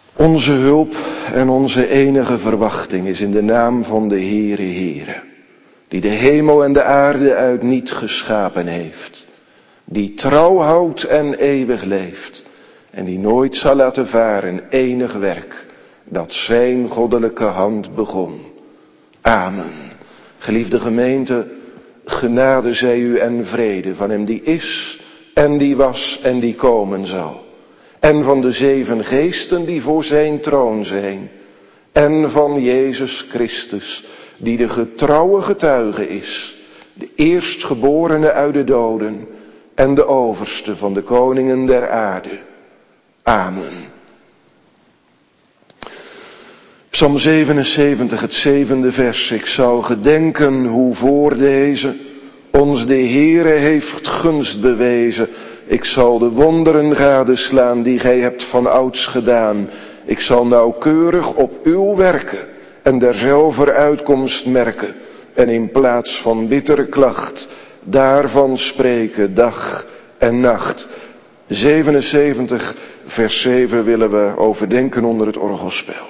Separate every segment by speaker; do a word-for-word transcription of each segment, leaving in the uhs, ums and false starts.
Speaker 1: Onze hulp en onze enige verwachting is in de naam van de Heere Heere, die de hemel en de aarde uit niet geschapen heeft, die trouw houdt en eeuwig leeft en die nooit zal laten varen enig werk dat zijn goddelijke hand begon. Amen. Geliefde gemeente, genade zij u en vrede van hem die is en die was en die komen zal. En van de zeven geesten die voor zijn troon zijn. En van Jezus Christus, die de getrouwe getuige is, de eerstgeborene uit de doden en de overste van de koningen der aarde. Amen. Psalm zevenenzeventig, het zevende vers. Ik zou gedenken hoe voor deze ons de Heere heeft gunst bewezen. Ik zal de wonderen gadeslaan die gij hebt van ouds gedaan. Ik zal nauwkeurig op uw werken en derzelver uitkomst merken. En in plaats van bittere klacht daarvan spreken dag en nacht. zevenenzeventig vers zeven willen we overdenken onder het orgelspel.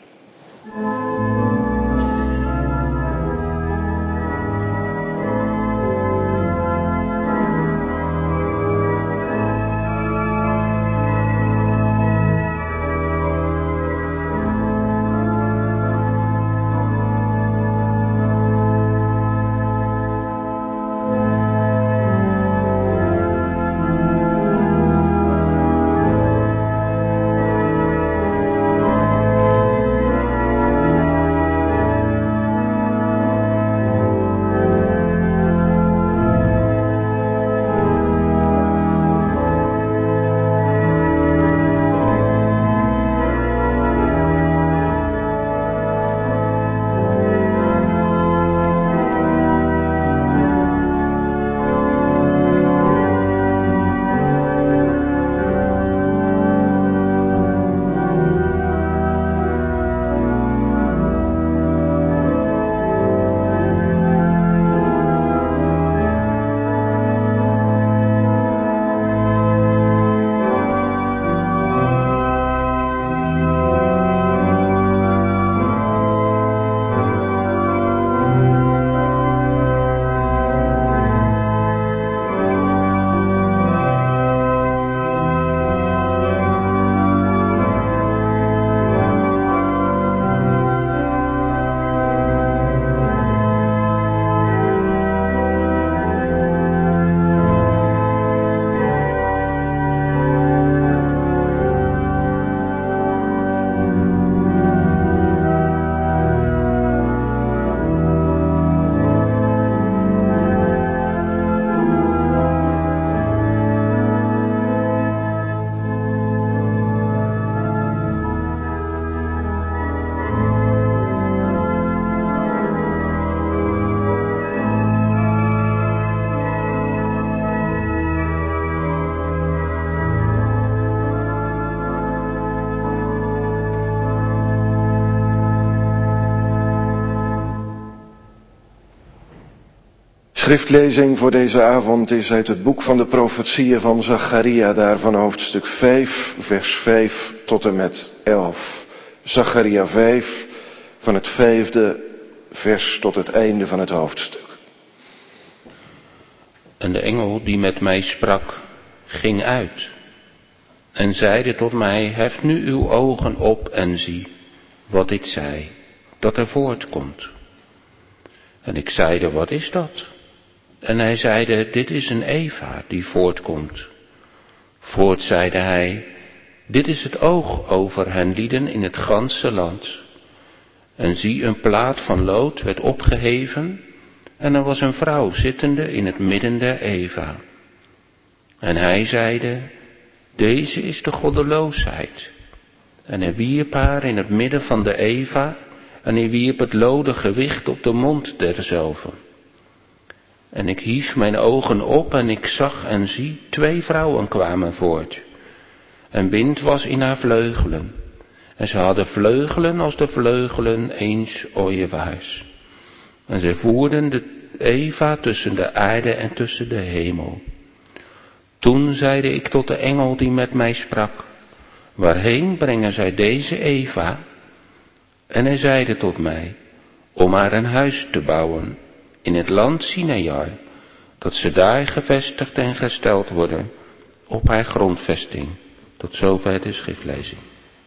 Speaker 1: Schriftlezing voor deze avond is uit het boek van de profetieën van Zacharia, daarvan hoofdstuk vijf, vers vijf tot en met elf. Zacharia vijf, van het vijfde vers tot het einde van het hoofdstuk.
Speaker 2: En de engel die met mij sprak, ging uit en zeide tot mij, hef nu uw ogen op en zie wat ik zei, dat er voortkomt. En ik zeide, wat is dat? En hij zeide, dit is een Eva die voortkomt. Voort zeide hij, dit is het oog over hen lieden in het ganse land. En zie, een plaat van lood werd opgeheven, en er was een vrouw zittende in het midden der Eva. En hij zeide, deze is de goddeloosheid. En hij wierp haar in het midden van de Eva, en hij wierp het lode gewicht op de mond derzelve. En ik hief mijn ogen op en ik zag en zie, twee vrouwen kwamen voort. En wind was in haar vleugelen. En ze hadden vleugelen als de vleugelen eens ooievaars. En zij voerden de Eva tussen de aarde en tussen de hemel. Toen zeide ik tot de engel die met mij sprak, Waarheen brengen zij deze Eva? En hij zeide tot mij, om haar een huis te bouwen in het land Sinaar, dat ze daar gevestigd en gesteld worden op haar grondvesting. Tot zover de schriftlezing.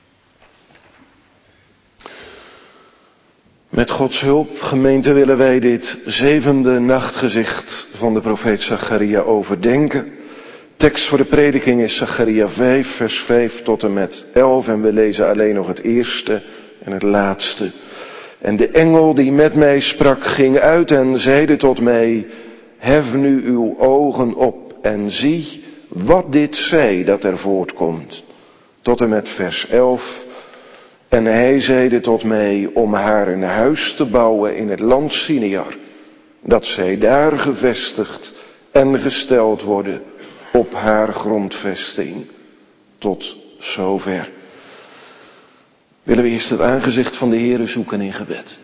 Speaker 1: Met Gods hulp, gemeente, willen wij dit zevende nachtgezicht van de profeet Zacharia overdenken. Tekst voor de prediking is Zacharia vijf, vers vijf tot en met elf. En we lezen alleen nog het eerste en het laatste. En de engel die met mij sprak ging uit en zeide tot mij, hef nu uw ogen op en zie wat dit zij dat er voortkomt. Tot en met vers elf. En hij zeide tot mij om haar een huis te bouwen in het land Sinaar, dat zij daar gevestigd en gesteld worden op haar grondvesting. Tot zover. Willen we eerst het aangezicht van de Heere zoeken in gebed.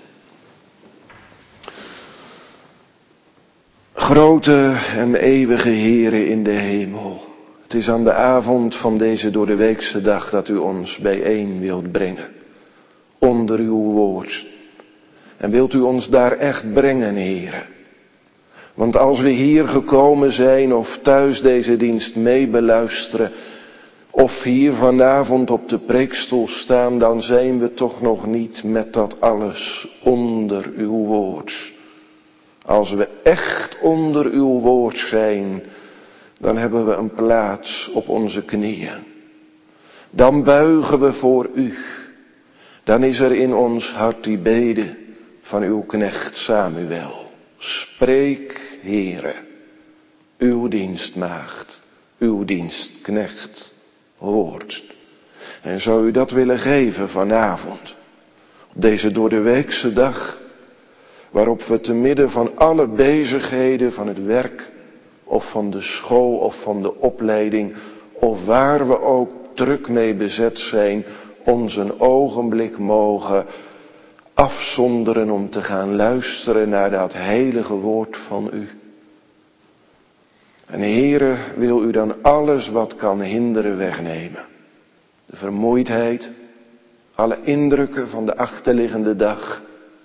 Speaker 1: Grote en eeuwige Heere in de hemel. Het is aan de avond van deze doordeweekse dag dat u ons bijeen wilt brengen. Onder uw woord. En wilt u ons daar echt brengen, Heere. Want als we hier gekomen zijn of thuis deze dienst mee beluisteren, of hier vanavond op de preekstoel staan, dan zijn we toch nog niet met dat alles onder uw woord. Als we echt onder uw woord zijn, dan hebben we een plaats op onze knieën. Dan buigen we voor u. Dan is er in ons hart die bede van uw knecht Samuel. Spreek, Heere, uw dienstmaagd, uw dienstknecht hoort. En zou u dat willen geven vanavond, op deze doordeweekse dag, waarop we te midden van alle bezigheden van het werk, of van de school, of van de opleiding, of waar we ook druk mee bezet zijn, ons een ogenblik mogen afzonderen om te gaan luisteren naar dat heilige woord van u. En Heere, wil u dan alles wat kan hinderen wegnemen. De vermoeidheid, alle indrukken van de achterliggende dag.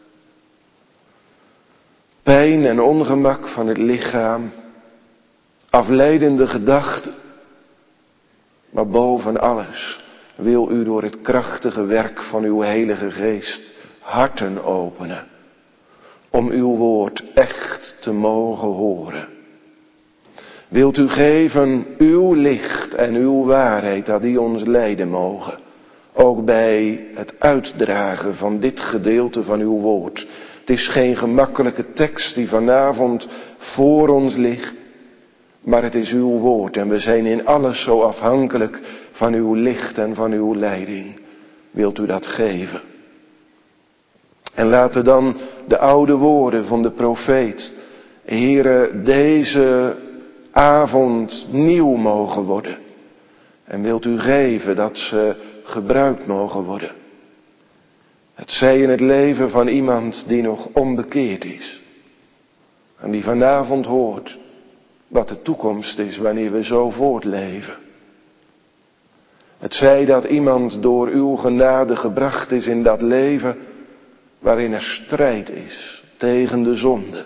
Speaker 1: Pijn en ongemak van het lichaam. Afleidende gedachten. Maar boven alles wil u door het krachtige werk van uw heilige geest harten openen. Om uw woord echt te mogen horen. Wilt u geven uw licht en uw waarheid dat die ons leiden mogen. Ook bij het uitdragen van dit gedeelte van uw woord. Het is geen gemakkelijke tekst die vanavond voor ons ligt. Maar het is uw woord en we zijn in alles zo afhankelijk van uw licht en van uw leiding. Wilt u dat geven? En laten dan de oude woorden van de profeet, Heere, deze avond nieuw mogen worden. En wilt u geven dat ze gebruikt mogen worden. Het zij in het leven van iemand die nog onbekeerd is. En die vanavond hoort wat de toekomst is wanneer we zo voortleven. Het zij dat iemand door uw genade gebracht is in dat leven waarin er strijd is tegen de zonde.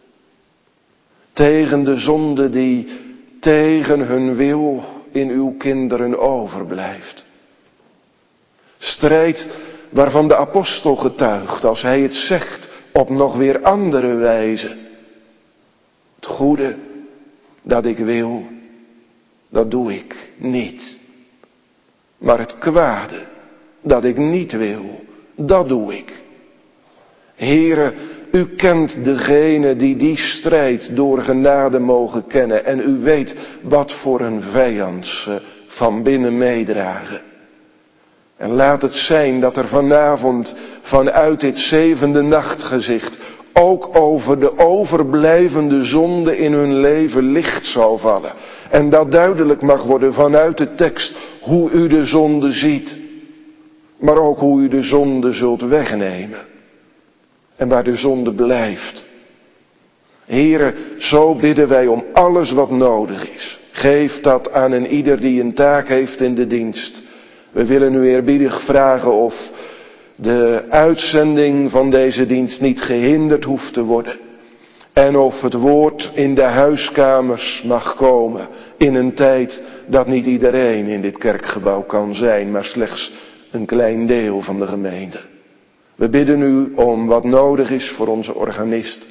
Speaker 1: Tegen de zonde die tegen hun wil in uw kinderen overblijft. Strijd waarvan de apostel getuigt als hij het zegt op nog weer andere wijze. Het goede dat ik wil, dat doe ik niet. Maar het kwade dat ik niet wil, dat doe ik. Heere, u kent degene die die strijd door genade mogen kennen. En u weet wat voor een vijand ze van binnen meedragen. En laat het zijn dat er vanavond vanuit dit zevende nachtgezicht ook over de overblijvende zonde in hun leven licht zal vallen. En dat duidelijk mag worden vanuit de tekst hoe u de zonde ziet. Maar ook hoe u de zonde zult wegnemen. En waar de zonde blijft. Heere, zo bidden wij om alles wat nodig is. Geef dat aan een ieder die een taak heeft in de dienst. We willen u eerbiedig vragen of de uitzending van deze dienst niet gehinderd hoeft te worden. En of het woord in de huiskamers mag komen in een tijd dat niet iedereen in dit kerkgebouw kan zijn, maar slechts een klein deel van de gemeente. We bidden u om wat nodig is voor onze organist.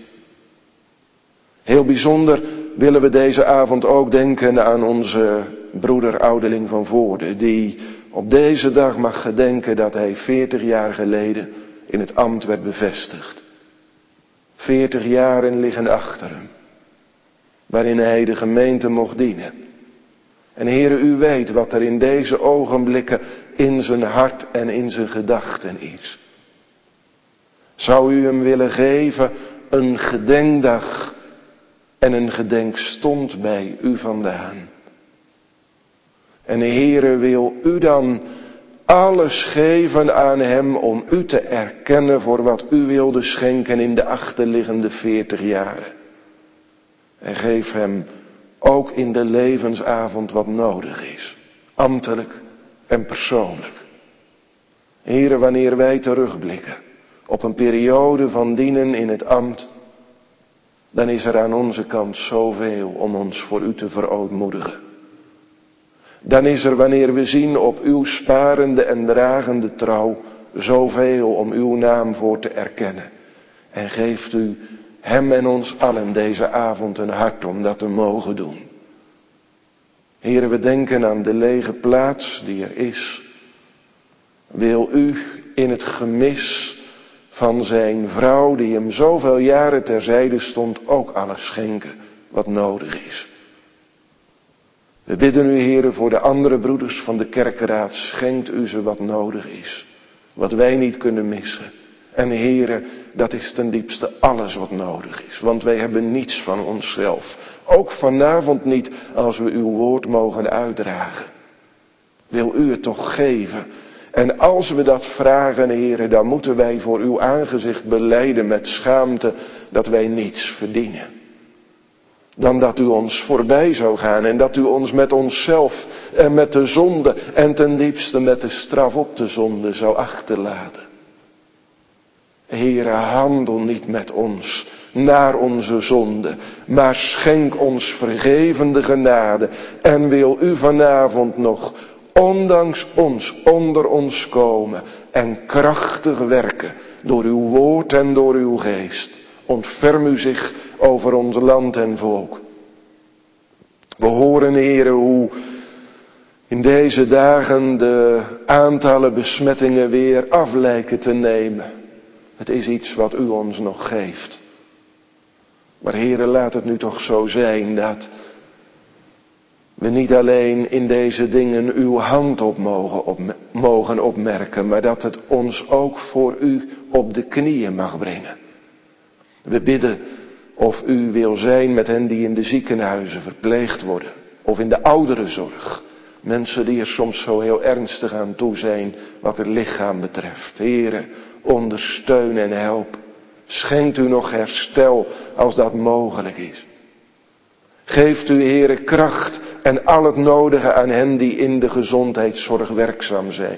Speaker 1: Heel bijzonder willen we deze avond ook denken aan onze broeder Oudeling van Voorde, die op deze dag mag gedenken dat hij veertig jaar geleden in het ambt werd bevestigd. Veertig jaren liggen achter hem, waarin hij de gemeente mocht dienen. En Heere, u weet wat er in deze ogenblikken in zijn hart en in zijn gedachten is. Zou u hem willen geven een gedenkdag en een gedenkstond bij u vandaan? En Heere, wil u dan alles geven aan hem om u te erkennen voor wat u wilde schenken in de achterliggende veertig jaren. En geef hem ook in de levensavond wat nodig is, ambtelijk en persoonlijk. Heere, wanneer wij terugblikken op een periode van dienen in het ambt, dan is er aan onze kant zoveel om ons voor u te verootmoedigen. Dan is er, wanneer we zien op uw sparende en dragende trouw, zoveel om uw naam voor te erkennen. En geeft u hem en ons allen deze avond een hart om dat te mogen doen. Heere, we denken aan de lege plaats die er is. Wil u in het gemis van zijn vrouw, die hem zoveel jaren terzijde stond, ook alles schenken wat nodig is. We bidden u, Heere, voor de andere broeders van de kerkenraad, schenkt u ze wat nodig is, wat wij niet kunnen missen. En Heere, dat is ten diepste alles wat nodig is, want wij hebben niets van onszelf. Ook vanavond niet, als we uw woord mogen uitdragen. Wil u het toch geven? En als we dat vragen, Heere, dan moeten wij voor uw aangezicht belijden met schaamte dat wij niets verdienen. Dan dat u ons voorbij zou gaan en dat u ons met onszelf en met de zonde en ten diepste met de straf op de zonde zou achterlaten. Heere, handel niet met ons naar onze zonde, maar schenk ons vergevende genade en wil u vanavond nog ondanks ons onder ons komen en krachtig werken door uw woord en door uw geest. Ontferm u zich over ons land en volk. We horen, Heere, hoe in deze dagen de aantallen besmettingen weer af lijken te nemen. Het is iets wat u ons nog geeft. Maar Heere, laat het nu toch zo zijn dat we niet alleen in deze dingen uw hand op mogen, op, mogen opmerken, maar dat het ons ook voor u op de knieën mag brengen. We bidden of u wil zijn met hen die in de ziekenhuizen verpleegd worden, of in de ouderenzorg. Mensen die er soms zo heel ernstig aan toe zijn wat het lichaam betreft. Heere, ondersteun en help. Schenkt u nog herstel als dat mogelijk is. Geeft u, Heere, kracht en al het nodige aan hen die in de gezondheidszorg werkzaam zijn.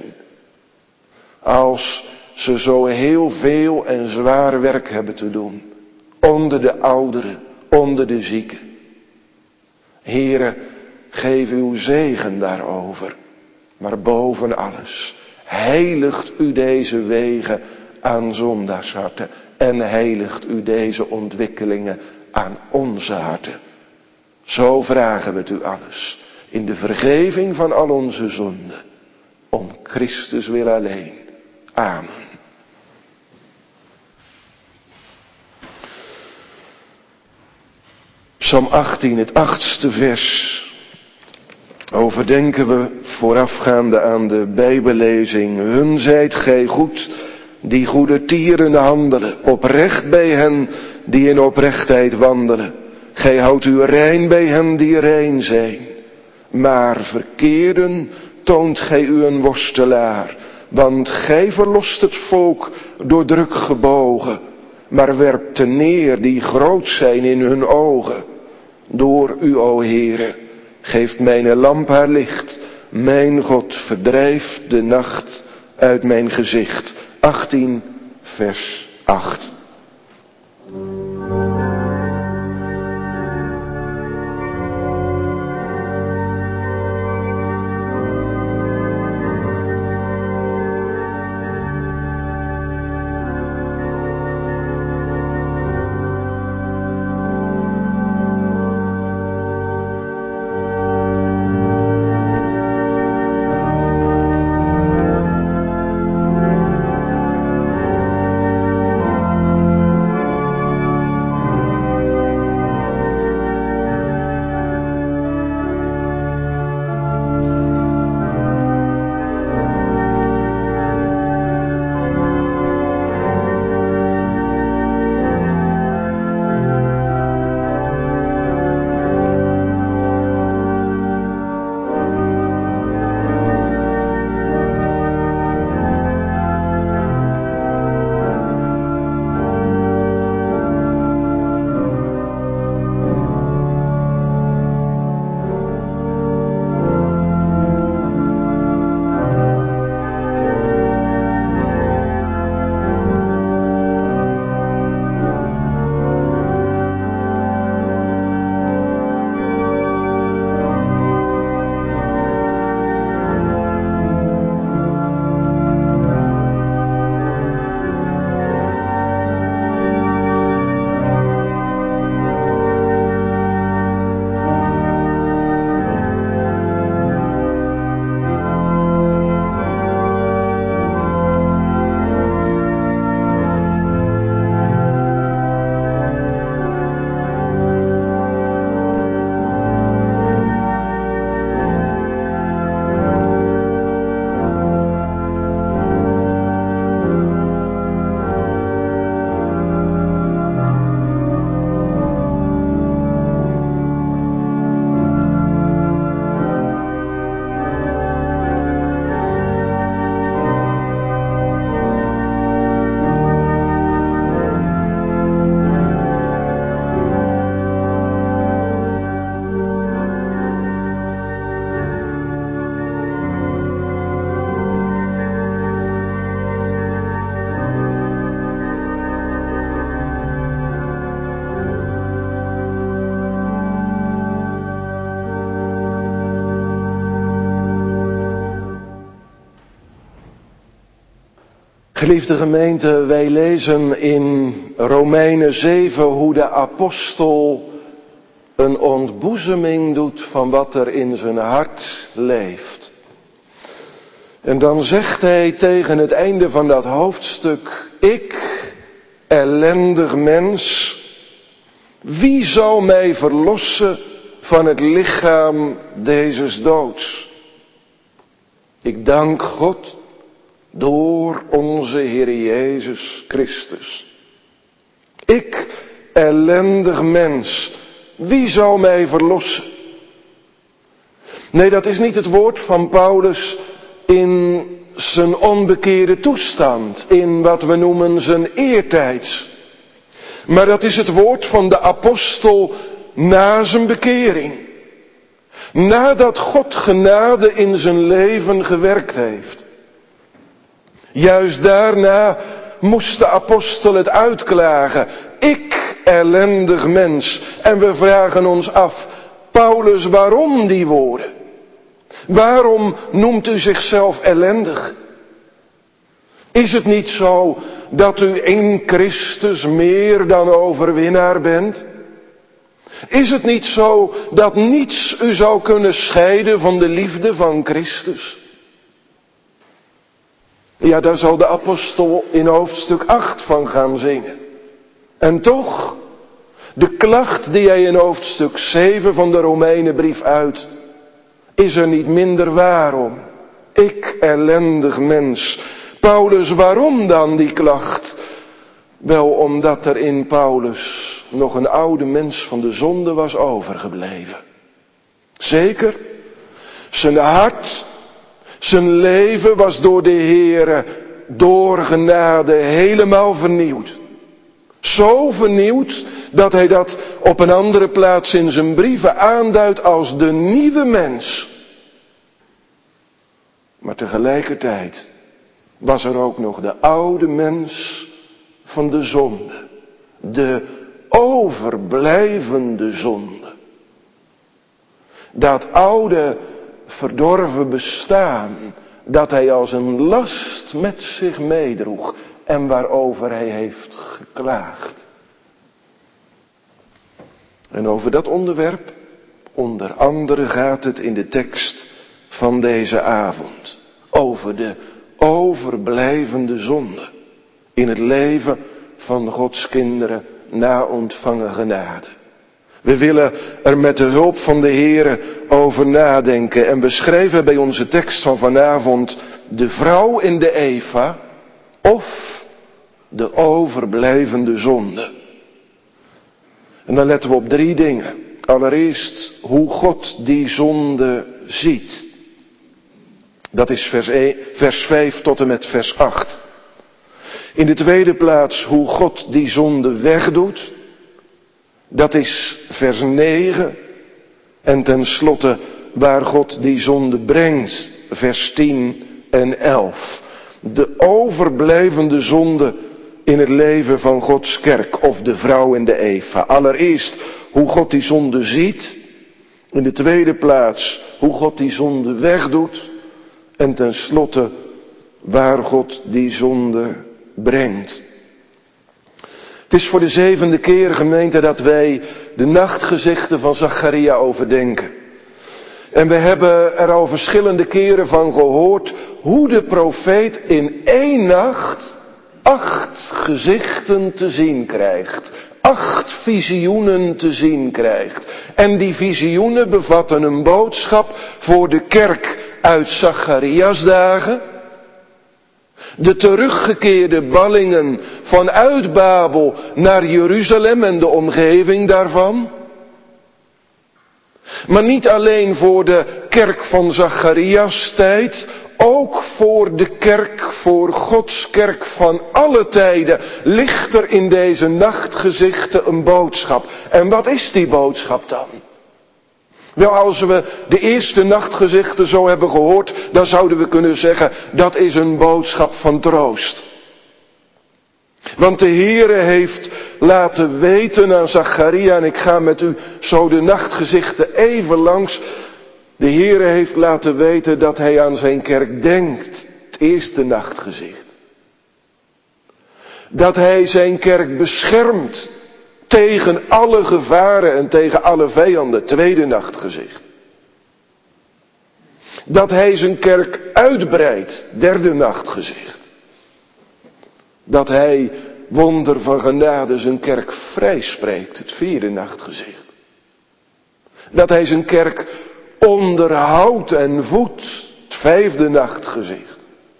Speaker 1: Als ze zo heel veel en zwaar werk hebben te doen. Onder de ouderen, onder de zieken. Heere, geef uw zegen daarover. Maar boven alles, heiligt u deze wegen aan zondaarsharten. En heiligt u deze ontwikkelingen aan onze harten. Zo vragen we het u alles. In de vergeving van al onze zonden. Om Christus wil alleen. Amen. Psalm achttien, het achtste vers. Overdenken we voorafgaande aan de Bijbellezing. Hun zijt gij goed, die goede tieren handelen. Oprecht bij hen, die in oprechtheid wandelen. Gij houdt u rein bij hen die rein zijn. Maar verkeerden toont gij u een worstelaar. Want gij verlost het volk door druk gebogen. Maar werpt te neer die groot zijn in hun ogen. Door u, o Heere, geeft mijn lamp haar licht. Mijn God, verdrijf de nacht uit mijn gezicht. achttien, vers acht. Geliefde gemeente, wij lezen in Romeinen zeven hoe de apostel een ontboezeming doet van wat er in zijn hart leeft. En dan zegt hij tegen het einde van dat hoofdstuk: ik, ellendig mens, wie zal mij verlossen van het lichaam dezes doods? Ik dank God door onze Heer Jezus Christus. Ik, ellendig mens, wie zal mij verlossen? Nee, dat is niet het woord van Paulus in zijn onbekeerde toestand, in wat we noemen zijn eertijds. Maar dat is het woord van de apostel na zijn bekering. Nadat God genade in zijn leven gewerkt heeft. Juist daarna moest de apostel het uitklagen. Ik, ellendig mens. En we vragen ons af, Paulus, waarom die woorden? Waarom noemt u zichzelf ellendig? Is het niet zo dat u in Christus meer dan overwinnaar bent? Is het niet zo dat niets u zou kunnen scheiden van de liefde van Christus? Ja, daar zal de apostel in hoofdstuk acht van gaan zingen. En toch, de klacht die hij in hoofdstuk zeven van de Romeinenbrief uit, is er niet minder waar om. Ik, ellendig mens. Paulus, waarom dan die klacht? Wel, omdat er in Paulus nog een oude mens van de zonde was overgebleven. Zeker, zijn hart, zijn leven was door de Heere, door genade, helemaal vernieuwd. Zo vernieuwd dat hij dat op een andere plaats in zijn brieven aanduidt als de nieuwe mens. Maar tegelijkertijd was er ook nog de oude mens van de zonde. De overblijvende zonde. Dat oude verdorven bestaan dat hij als een last met zich meedroeg en waarover hij heeft geklaagd. En over dat onderwerp, onder andere, gaat het in de tekst van deze avond. Over de overblijvende zonde in het leven van Gods kinderen na ontvangen genade. We willen er met de hulp van de Heere over nadenken en beschrijven bij onze tekst van vanavond de vrouw in de Eva of de overblijvende zonde. En dan letten we op drie dingen. Allereerst hoe God die zonde ziet. Dat is vers, een, vers vijf tot en met vers acht. In de tweede plaats hoe God die zonde wegdoet. Dat is vers negen. En tenslotte waar God die zonde brengt. Vers tien en elf. De overblijvende zonde in het leven van Gods kerk. Of de vrouw in de Eva. Allereerst hoe God die zonde ziet. In de tweede plaats hoe God die zonde wegdoet. En tenslotte waar God die zonde brengt. Het is voor de zevende keer, gemeente, dat wij de nachtgezichten van Zacharia overdenken. En we hebben er al verschillende keren van gehoord hoe de profeet in één nacht acht gezichten te zien krijgt. Acht visioenen te zien krijgt. En die visioenen bevatten een boodschap voor de kerk uit Zacharias dagen. De teruggekeerde ballingen vanuit Babel naar Jeruzalem en de omgeving daarvan. Maar niet alleen voor de kerk van Zacharias tijd, ook voor de kerk, voor Gods kerk van alle tijden, ligt er in deze nachtgezichten een boodschap. En wat is die boodschap dan? Wel, als we de eerste nachtgezichten zo hebben gehoord, dan zouden we kunnen zeggen, dat is een boodschap van troost. Want de Heere heeft laten weten aan Zacharia, en ik ga met u zo de nachtgezichten even langs. De Heere heeft laten weten dat hij aan zijn kerk denkt. Het eerste nachtgezicht. Dat hij zijn kerk beschermt. Tegen alle gevaren en tegen alle vijanden. Tweede nachtgezicht. Dat hij zijn kerk uitbreidt. Derde nachtgezicht. Dat hij, wonder van genade, zijn kerk vrijspreekt. Het vierde nachtgezicht. Dat hij zijn kerk onderhoudt en voedt. Het vijfde nachtgezicht.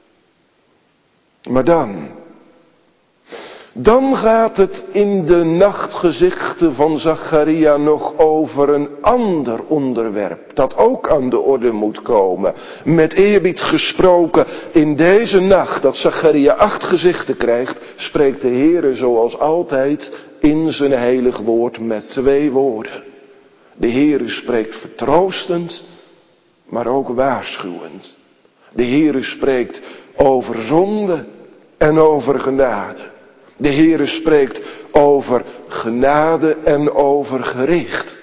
Speaker 1: Maar dan... Dan gaat het in de nachtgezichten van Zacharia nog over een ander onderwerp, dat ook aan de orde moet komen. Met eerbied gesproken, in deze nacht dat Zacharia acht gezichten krijgt, spreekt de Heere zoals altijd in zijn heilig woord met twee woorden. De Heere spreekt vertroostend, maar ook waarschuwend. De Heere spreekt over zonde en over genade. De Heere spreekt over genade en over gericht.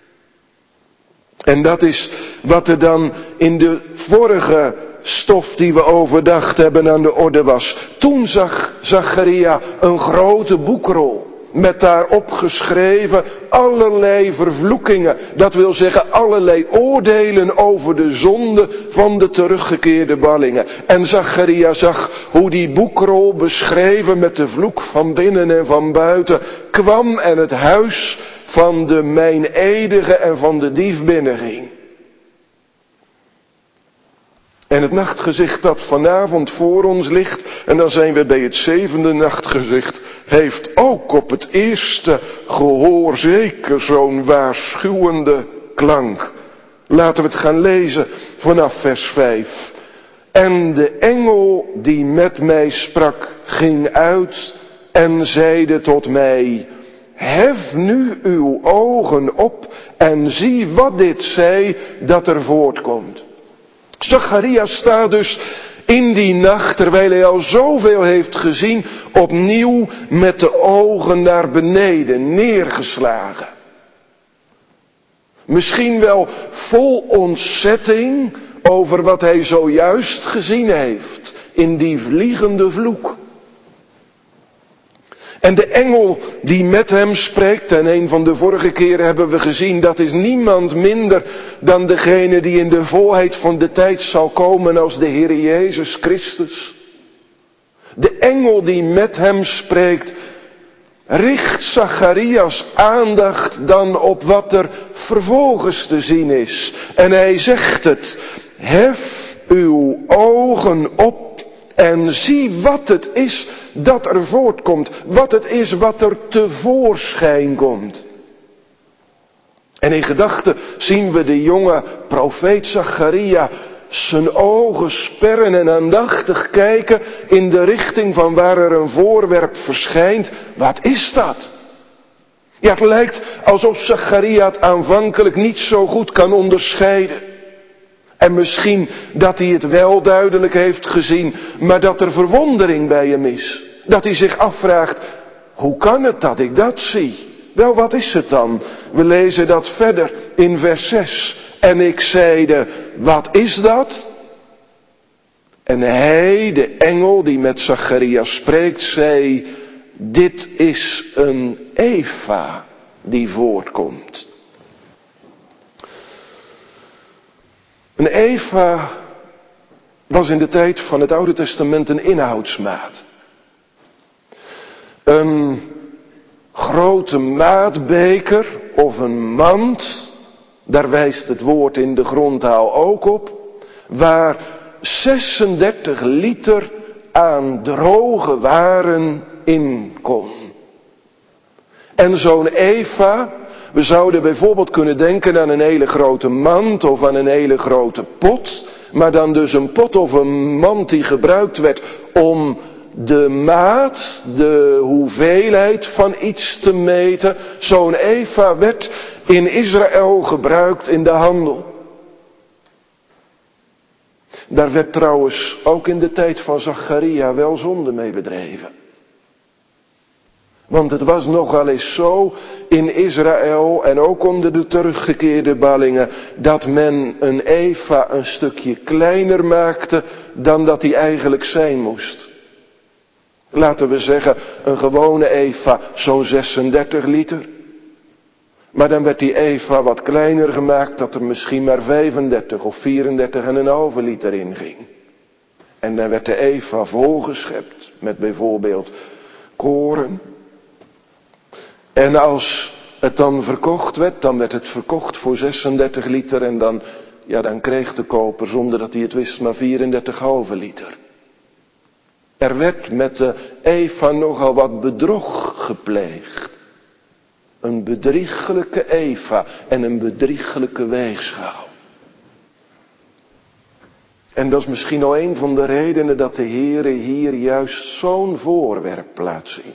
Speaker 1: En dat is wat er dan in de vorige stof die we overdacht hebben aan de orde was. Toen zag Zacharia een grote boekrol. Met daarop geschreven allerlei vervloekingen. Dat wil zeggen allerlei oordelen over de zonde van de teruggekeerde ballingen. En Zacharia zag hoe die boekrol beschreven met de vloek van binnen en van buiten kwam en het huis van de meinedige en van de dief binnenging. En het nachtgezicht dat vanavond voor ons ligt, en dan zijn we bij het zevende nachtgezicht, heeft ook op het eerste gehoor zeker zo'n waarschuwende klank. Laten we het gaan lezen vanaf vers vijf. En de engel die met mij sprak ging uit en zeide tot mij, hef nu uw ogen op en zie wat dit zij dat er voortkomt. Zacharia staat dus in die nacht, terwijl hij al zoveel heeft gezien, opnieuw met de ogen naar beneden neergeslagen. Misschien wel vol ontzetting over wat hij zojuist gezien heeft in die vliegende vloek. En de engel die met hem spreekt, en een van de vorige keren hebben we gezien, dat is niemand minder dan degene die in de volheid van de tijd zal komen als de Heer Jezus Christus. De engel die met hem spreekt, richt Zacharias aandacht dan op wat er vervolgens te zien is. En hij zegt het, hef uw ogen op en zie wat het is dat er voortkomt. Wat het is wat er tevoorschijn komt. En in gedachten zien we de jonge profeet Zacharia zijn ogen sperren en aandachtig kijken in de richting van waar er een voorwerp verschijnt. Wat is dat? Ja, het lijkt alsof Zacharia het aanvankelijk niet zo goed kan onderscheiden. En misschien dat hij het wel duidelijk heeft gezien, maar dat er verwondering bij hem is. Dat hij zich afvraagt, hoe kan het dat ik dat zie? Wel, wat is het dan? We lezen dat verder in vers zes. En ik zeide, wat is dat? En hij, de engel die met Zacharia spreekt, zei, dit is een Eva die voortkomt. Een Eva was in de tijd van het Oude Testament een inhoudsmaat. Een grote maatbeker of een mand, daar wijst het woord in de grondtaal ook op, waar zesendertig liter aan droge waren in kon. En zo'n Eva, we zouden bijvoorbeeld kunnen denken aan een hele grote mand of aan een hele grote pot, maar dan dus een pot of een mand die gebruikt werd om de maat, de hoeveelheid van iets te meten. Zo'n Eva werd in Israël gebruikt in de handel. Daar werd trouwens ook in de tijd van Zacharia wel zonde mee bedreven. Want het was nogal eens zo in Israël en ook onder de teruggekeerde ballingen, dat men een Eva een stukje kleiner maakte dan dat hij eigenlijk zijn moest. Laten we zeggen, een gewone Eva zo'n zesendertig liter. Maar dan werd die Eva wat kleiner gemaakt, dat er misschien maar vijfendertig of vierendertig en een halve liter in ging. En dan werd de Eva volgeschept met bijvoorbeeld koren. En als het dan verkocht werd, dan werd het verkocht voor zesendertig liter en dan, ja, dan kreeg de koper, zonder dat hij het wist, maar vierendertig halve liter. Er werd met de Eva nogal wat bedrog gepleegd. Een bedriegelijke Eva en een bedriegelijke weegschaal. En dat is misschien al een van de redenen dat de Heere hier juist zo'n voorwerp laat zien.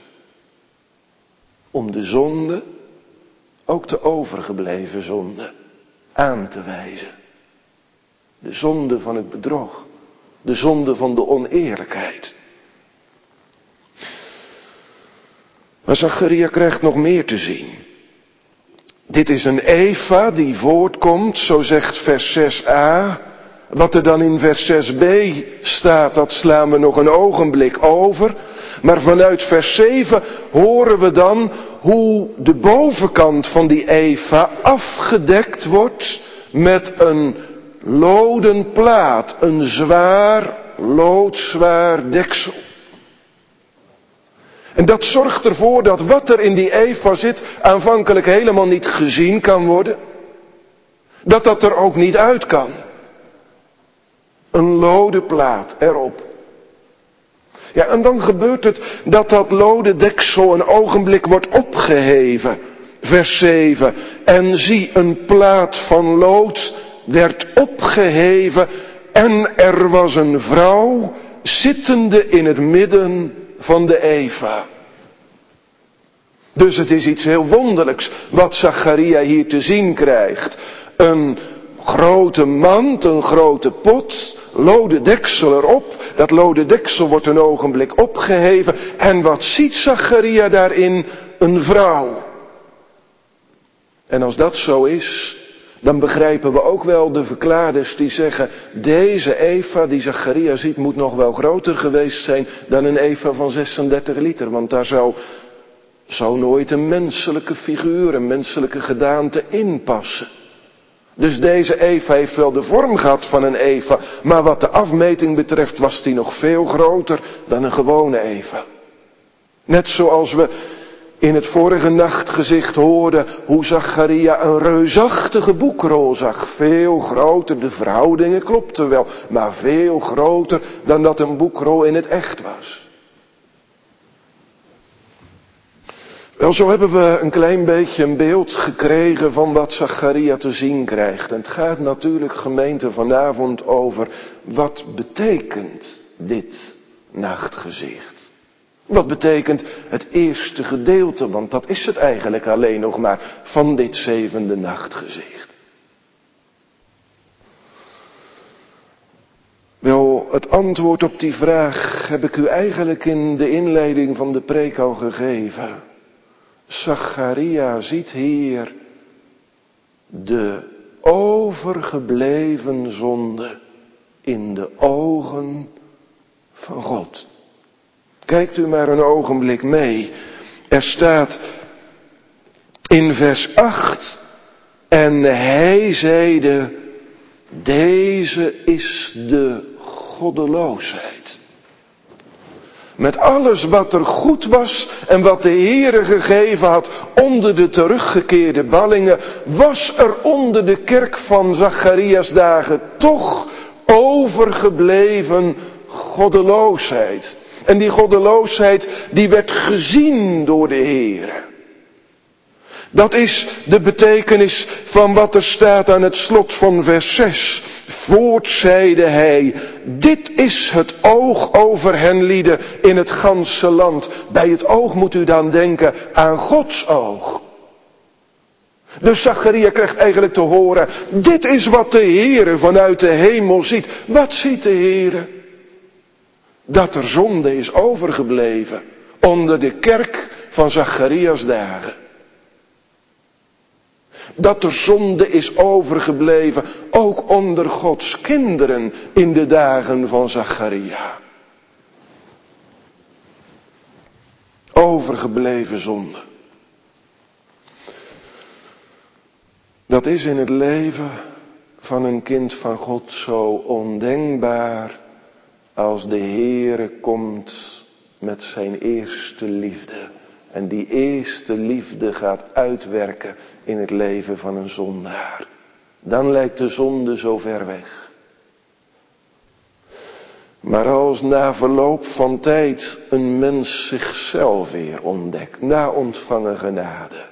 Speaker 1: Om de zonde, ook de overgebleven zonde, aan te wijzen. De zonde van het bedrog. De zonde van de oneerlijkheid. Maar Zacharia krijgt nog meer te zien. Dit is een Eva die voortkomt, zo zegt vers zes a. Wat er dan in vers zes b staat, dat slaan we nog een ogenblik over. Maar vanuit vers zeven horen we dan hoe de bovenkant van die Eva afgedekt wordt met een loden plaat. Een zwaar, loodzwaar deksel. En dat zorgt ervoor dat wat er in die Eva zit aanvankelijk helemaal niet gezien kan worden. Dat dat er ook niet uit kan. Een loden plaat erop. Ja, en dan gebeurt het dat dat loden deksel een ogenblik wordt opgeheven. Vers zeven. En zie, een plaat van lood werd opgeheven en er was een vrouw zittende in het midden van de Eva. Dus het is iets heel wonderlijks wat Zacharia hier te zien krijgt. Een grote mand, een grote pot, lode deksel erop. Dat lode deksel wordt een ogenblik opgeheven. En wat ziet Zacharia daarin? Een vrouw. En als dat zo is, dan begrijpen we ook wel de verklaarders die zeggen, deze Eva die Zacharia ziet moet nog wel groter geweest zijn dan een Eva van zesendertig liter. Want daar zou, zou nooit een menselijke figuur, een menselijke gedaante in passen. Dus deze Eva heeft wel de vorm gehad van een Eva, maar wat de afmeting betreft was die nog veel groter dan een gewone Eva. Net zoals we in het vorige nachtgezicht hoorden hoe Zacharia een reusachtige boekrol zag. Veel groter, de verhoudingen klopten wel, maar veel groter dan dat een boekrol in het echt was. Wel, zo hebben we een klein beetje een beeld gekregen van wat Zacharia te zien krijgt. En het gaat natuurlijk, gemeente, vanavond over wat betekent dit nachtgezicht. Wat betekent het eerste gedeelte, want dat is het eigenlijk alleen nog maar, van dit zevende nachtgezicht. Wel, het antwoord op die vraag heb ik u eigenlijk in de inleiding van de preek al gegeven. Zacharia ziet hier de overgebleven zonde in de ogen van God. Kijkt u maar een ogenblik mee. Er staat in vers acht. En hij zeide, deze is de goddeloosheid. Met alles wat er goed was en wat de Heere gegeven had onder de teruggekeerde ballingen, was er onder de kerk van Zacharias dagen toch overgebleven goddeloosheid. En die goddeloosheid die werd gezien door de Heere. Dat is de betekenis van wat er staat aan het slot van vers zes. Voort zeide hij, dit is het oog over hen lieden in het ganse land. Bij het oog moet u dan denken aan Gods oog. Dus Zacharia krijgt eigenlijk te horen, dit is wat de Heere vanuit de hemel ziet. Wat ziet de Heere? Dat er zonde is overgebleven onder de kerk van Zacharias dagen. Dat er zonde is overgebleven, ook onder Gods kinderen in de dagen van Zacharia. Overgebleven zonde. Dat is in het leven van een kind van God zo ondenkbaar als de Heere komt met zijn eerste liefde. En die eerste liefde gaat uitwerken in het leven van een zondaar. Dan lijkt de zonde zo ver weg. Maar als na verloop van tijd een mens zichzelf weer ontdekt, na ontvangen genade,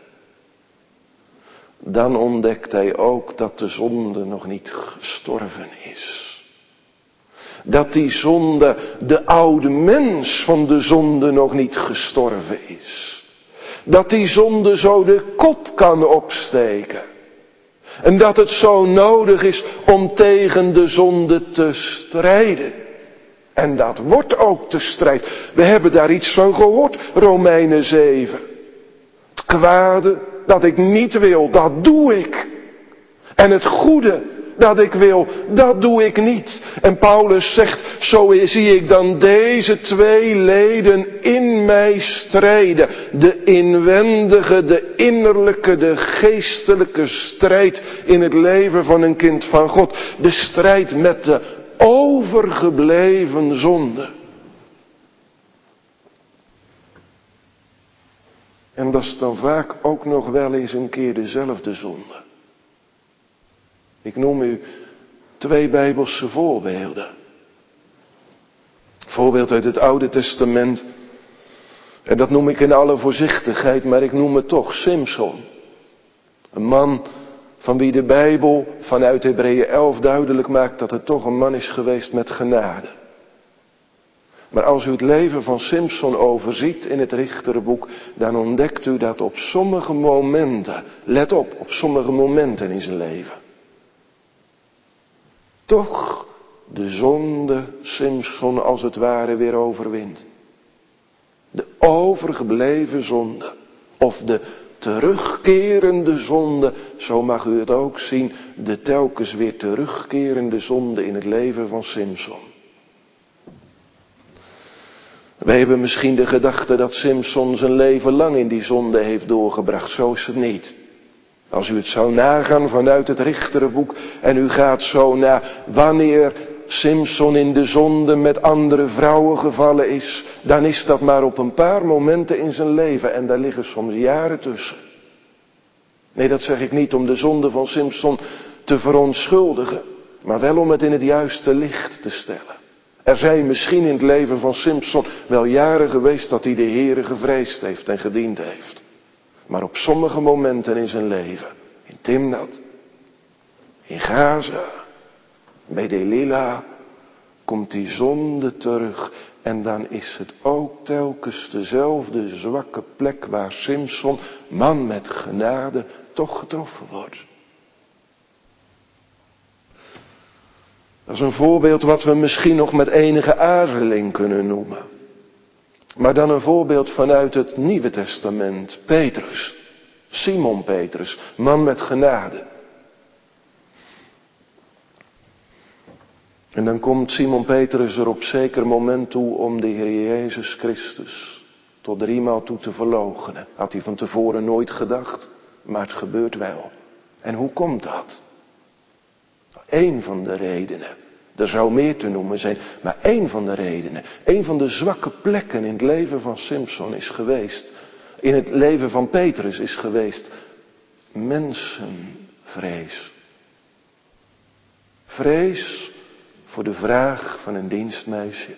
Speaker 1: dan ontdekt hij ook dat de zonde nog niet gestorven is. Dat die zonde, de oude mens van de zonde nog niet gestorven is. Dat die zonde zo de kop kan opsteken. En dat het zo nodig is om tegen de zonde te strijden. En dat wordt ook de strijd. We hebben daar iets van gehoord, Romeinen zeven. Het kwade dat ik niet wil, dat doe ik. En het goede dat ik wil, dat doe ik niet. En Paulus zegt, zo zie ik dan deze twee leden in mij strijden. De inwendige, de innerlijke, de geestelijke strijd in het leven van een kind van God. De strijd met de overgebleven zonde. En dat is dan vaak ook nog wel eens een keer dezelfde zonde. Ik noem u twee Bijbelse voorbeelden. Voorbeeld uit het Oude Testament. En dat noem ik in alle voorzichtigheid, maar ik noem het toch Simson. Een man van wie de Bijbel vanuit Hebreeën elf duidelijk maakt dat het toch een man is geweest met genade. Maar als u het leven van Simson overziet in het Richterboek, dan ontdekt u dat op sommige momenten, let op, op sommige momenten in zijn leven, toch de zonde Simson als het ware weer overwint. De overgebleven zonde, of de terugkerende zonde, zo mag u het ook zien, de telkens weer terugkerende zonde in het leven van Simson. Wij hebben misschien de gedachte dat Simson zijn leven lang in die zonde heeft doorgebracht. Zo is het niet. Als u het zou nagaan vanuit het Richterenboek en u gaat zo na wanneer Simson in de zonde met andere vrouwen gevallen is, dan is dat maar op een paar momenten in zijn leven en daar liggen soms jaren tussen. Nee, dat zeg ik niet om de zonde van Simson te verontschuldigen, maar wel om het in het juiste licht te stellen. Er zijn misschien in het leven van Simson wel jaren geweest dat hij de Heere gevreesd heeft en gediend heeft. Maar op sommige momenten in zijn leven, in Timnat, in Gaza, bij Delila, komt die zonde terug. En dan is het ook telkens dezelfde zwakke plek waar Simson, man met genade, toch getroffen wordt. Dat is een voorbeeld wat we misschien nog met enige aarzeling kunnen noemen. Maar dan een voorbeeld vanuit het Nieuwe Testament. Petrus. Simon Petrus. Man met genade. En dan komt Simon Petrus er op zeker moment toe om de Heer Jezus Christus tot driemaal toe te verloochenen. Had hij van tevoren nooit gedacht, maar het gebeurt wel. En hoe komt dat? Eén van de redenen. Er zou meer te noemen zijn, maar één van de redenen, één van de zwakke plekken in het leven van Simson is geweest, in het leven van Petrus is geweest, mensenvrees. Vrees voor de vraag van een dienstmeisje.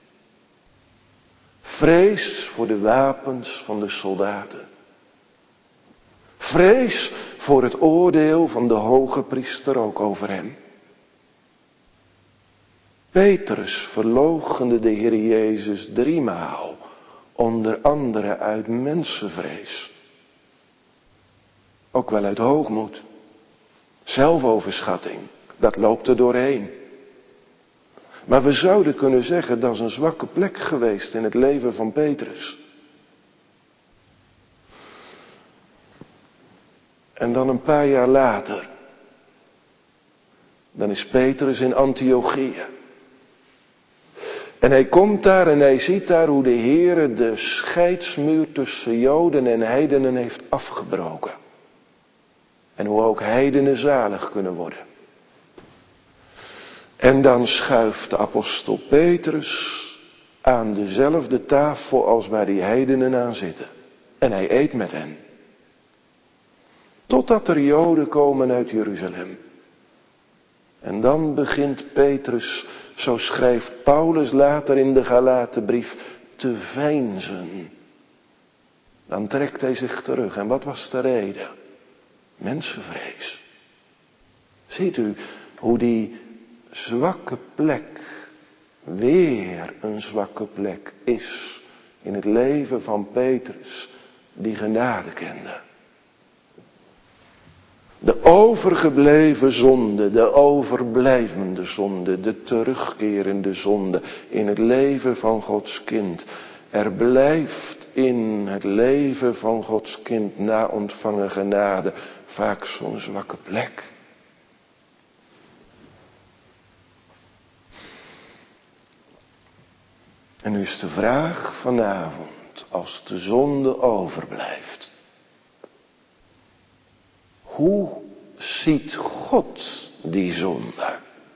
Speaker 1: Vrees voor de wapens van de soldaten. Vrees voor het oordeel van de hoge priester ook over hem. Petrus verloochende de Heer Jezus driemaal, onder andere uit mensenvrees. Ook wel uit hoogmoed. Zelfoverschatting, dat loopt er doorheen. Maar we zouden kunnen zeggen, dat is een zwakke plek geweest in het leven van Petrus. En dan een paar jaar later, dan is Petrus in Antiochië. En hij komt daar en hij ziet daar hoe de Heere de scheidsmuur tussen Joden en heidenen heeft afgebroken. En hoe ook heidenen zalig kunnen worden. En dan schuift de apostel Petrus aan dezelfde tafel als waar die heidenen aan zitten. En hij eet met hen. Totdat er Joden komen uit Jeruzalem. En dan begint Petrus, zo schrijft Paulus later in de Galatenbrief, te veinzen. Dan trekt hij zich terug. En wat was de reden? Mensenvrees. Ziet u hoe die zwakke plek weer een zwakke plek is in het leven van Petrus, die genade kende. De overgebleven zonde, de overblijvende zonde, de terugkerende zonde in het leven van Gods kind. Er blijft in het leven van Gods kind na ontvangen genade vaak zo'n zwakke plek. En nu is de vraag vanavond, als de zonde overblijft. Hoe ziet God die zonde?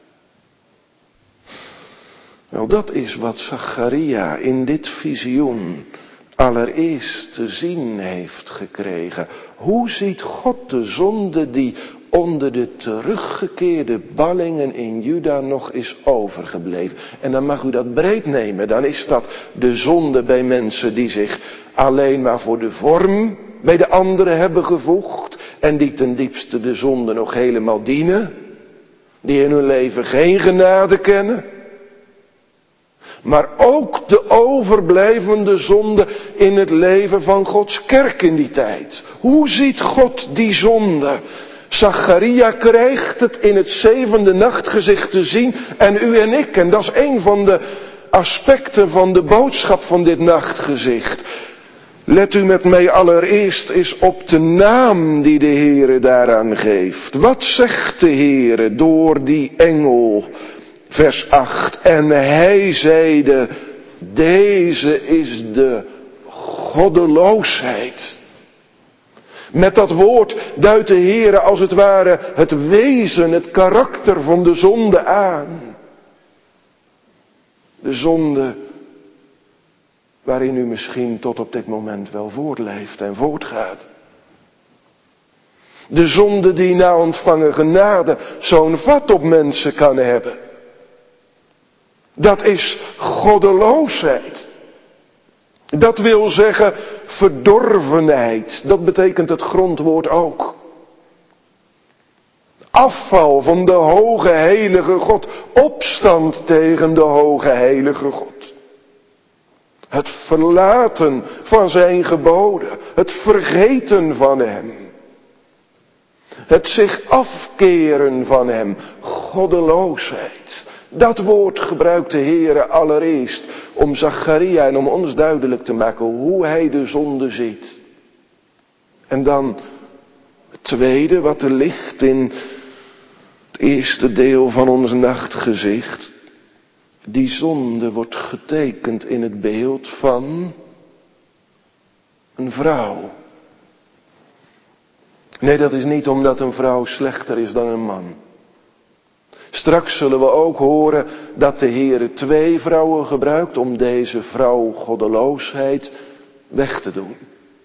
Speaker 1: Nou, dat is wat Zacharia in dit visioen allereerst te zien heeft gekregen. Hoe ziet God de zonde die onder de teruggekeerde ballingen in Juda nog is overgebleven? En dan mag u dat breed nemen. Dan is dat de zonde bij mensen die zich alleen maar voor de vorm bij de anderen hebben gevoegd. En die ten diepste de zonde nog helemaal dienen. Die in hun leven geen genade kennen. Maar ook de overblijvende zonde in het leven van Gods kerk in die tijd. Hoe ziet God die zonde? Zacharia krijgt het in het zevende nachtgezicht te zien en u en ik. En dat is een van de aspecten van de boodschap van dit nachtgezicht. Let u met mij allereerst eens op de naam die de Heere daaraan geeft. Wat zegt de Heere door die engel? Vers acht. En hij zeide, deze is de goddeloosheid. Met dat woord duidt de Heere als het ware het wezen, het karakter van de zonde aan. De zonde waarin u misschien tot op dit moment wel voortleeft en voortgaat. De zonde die na ontvangen genade zo'n vat op mensen kan hebben. Dat is goddeloosheid. Dat wil zeggen verdorvenheid. Dat betekent het grondwoord ook. Afval van de hoge heilige God. Opstand tegen de hoge heilige God. Het verlaten van zijn geboden. Het vergeten van hem. Het zich afkeren van hem. Goddeloosheid. Dat woord gebruikt de Heere allereerst om Zacharia en om ons duidelijk te maken hoe hij de zonde ziet. En dan het tweede wat er ligt in het eerste deel van ons nachtgezicht. Die zonde wordt getekend in het beeld van een vrouw. Nee, dat is niet omdat een vrouw slechter is dan een man. Straks zullen we ook horen dat de Heere twee vrouwen gebruikt om deze vrouw goddeloosheid weg te doen.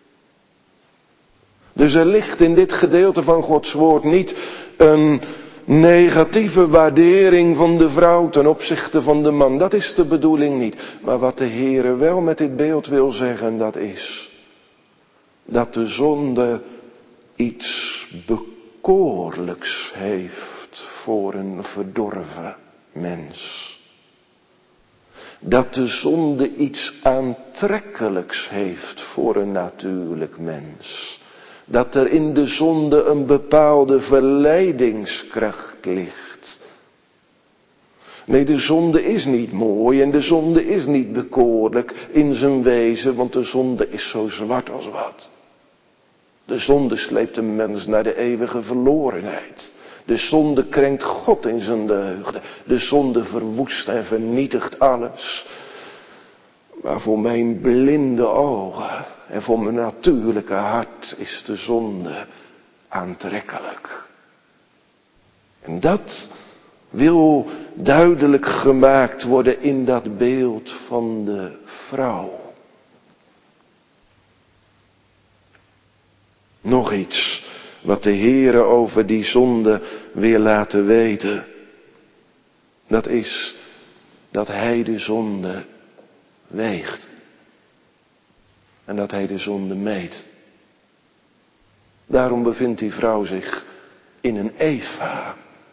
Speaker 1: Dus er ligt in dit gedeelte van Gods woord niet een negatieve waardering van de vrouw ten opzichte van de man. Dat is de bedoeling niet. Maar wat de Heere wel met dit beeld wil zeggen, dat is dat de zonde iets bekoorlijks heeft voor een verdorven mens. Dat de zonde iets aantrekkelijks heeft voor een natuurlijk mens. Dat er in de zonde een bepaalde verleidingskracht ligt. Nee, de zonde is niet mooi en de zonde is niet bekoorlijk in zijn wezen, want de zonde is zo zwart als wat. De zonde sleept een mens naar de eeuwige verlorenheid. De zonde krenkt God in zijn deugden. De zonde verwoest en vernietigt alles. Maar voor mijn blinde ogen en voor mijn natuurlijke hart is de zonde aantrekkelijk. En dat wil duidelijk gemaakt worden in dat beeld van de vrouw. Nog iets wat de Heere over die zonde wil laten weten. Dat is dat hij de zonde weegt. En dat hij de zonde meet. Daarom bevindt die vrouw zich in een Eva.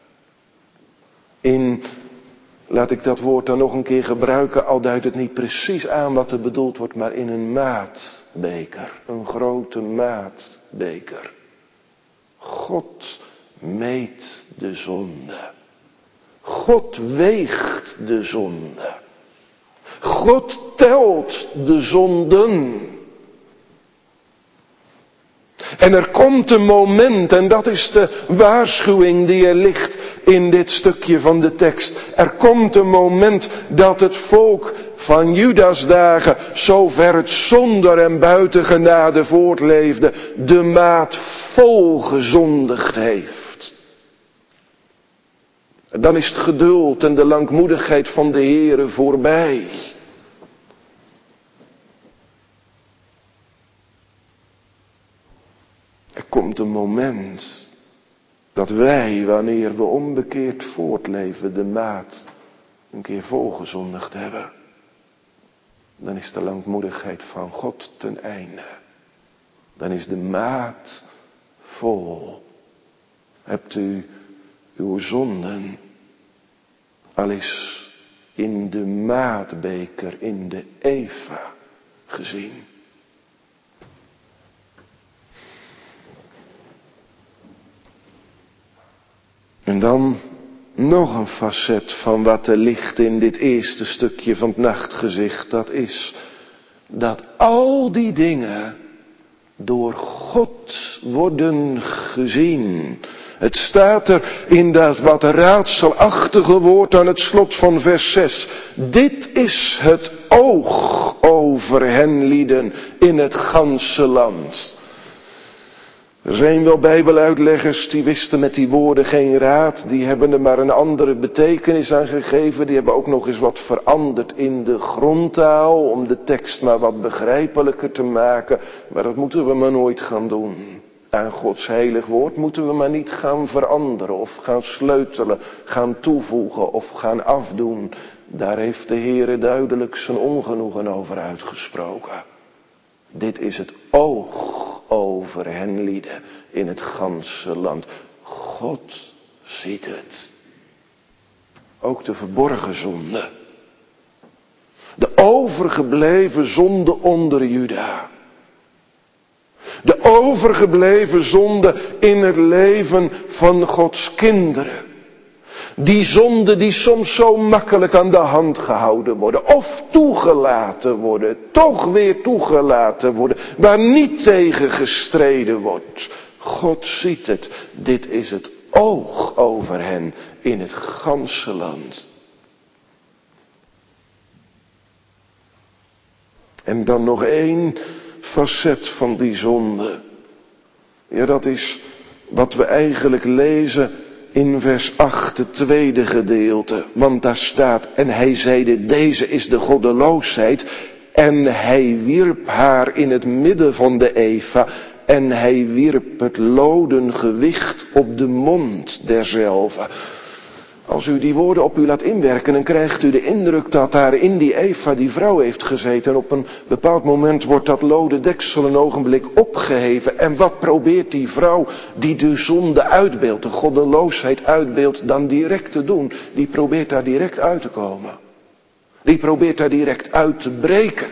Speaker 1: In, laat ik dat woord dan nog een keer gebruiken, al duidt het niet precies aan wat er bedoeld wordt, maar in een maatbeker. Een grote maatbeker. God meet de zonde. God weegt de zonde. God telt de zonden. En er komt een moment, en dat is de waarschuwing die er ligt in dit stukje van de tekst. Er komt een moment dat het volk van Judas dagen, zover het zonder en buiten genade voortleefde, de maat vol gezondigd heeft. En dan is het geduld en de langmoedigheid van de Heere voorbij. Er komt een moment dat wij, wanneer we onbekeerd voortleven, de maat een keer volgezondigd hebben. Dan is de langmoedigheid van God ten einde. Dan is de maat vol. Hebt u uw zonden al eens in de maatbeker, in de Eva gezien? En dan nog een facet van wat er ligt in dit eerste stukje van het nachtgezicht. Dat is dat al die dingen door God worden gezien. Het staat er in dat wat raadselachtige woord aan het slot van vers zes. Dit is het oog over hen lieden in het ganse land. Er zijn wel bijbeluitleggers die wisten met die woorden geen raad. Die hebben er maar een andere betekenis aan gegeven. Die hebben ook nog eens wat veranderd in de grondtaal. Om de tekst maar wat begrijpelijker te maken. Maar dat moeten we maar nooit gaan doen. Aan Gods heilig woord moeten we maar niet gaan veranderen. Of gaan sleutelen. Gaan toevoegen of gaan afdoen. Daar heeft de Heere duidelijk zijn ongenoegen over uitgesproken. Dit is het oog over hen lieden in het ganse land. God ziet het. Ook de verborgen zonde. De overgebleven zonde onder Juda. De overgebleven zonde in het leven van Gods kinderen. Die zonden die soms zo makkelijk aan de hand gehouden worden. Of toegelaten worden. Toch weer toegelaten worden. Waar niet tegen gestreden wordt. God ziet het. Dit is het oog over hen in het ganse land. En dan nog één facet van die zonde. Ja, dat is wat we eigenlijk lezen in vers acht, het tweede gedeelte. Want daar staat, en hij zeide, deze is de goddeloosheid. En hij wierp haar in het midden van de eva. En hij wierp het loden gewicht op de mond derzelve. Als u die woorden op u laat inwerken, dan krijgt u de indruk dat daar in die eva die vrouw heeft gezeten. En op een bepaald moment wordt dat loden deksel een ogenblik opgeheven. En wat probeert die vrouw die de zonde uitbeeldt, de goddeloosheid uitbeeldt, dan direct te doen? Die probeert daar direct uit te komen. Die probeert daar direct uit te breken.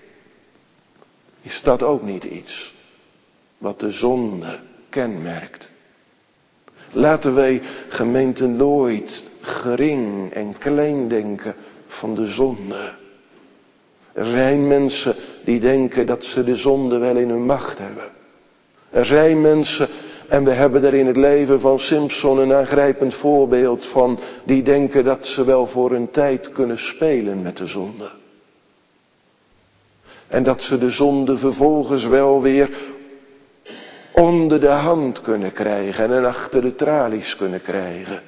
Speaker 1: Is dat ook niet iets wat de zonde kenmerkt? Laten wij gemeente nooit gering en klein denken van de zonde. Er zijn mensen die denken dat ze de zonde wel in hun macht hebben. Er zijn mensen, en we hebben er in het leven van Simpson een aangrijpend voorbeeld van, die denken dat ze wel voor een tijd kunnen spelen met de zonde. En dat ze de zonde vervolgens wel weer onder de hand kunnen krijgen en achter de tralies kunnen krijgen.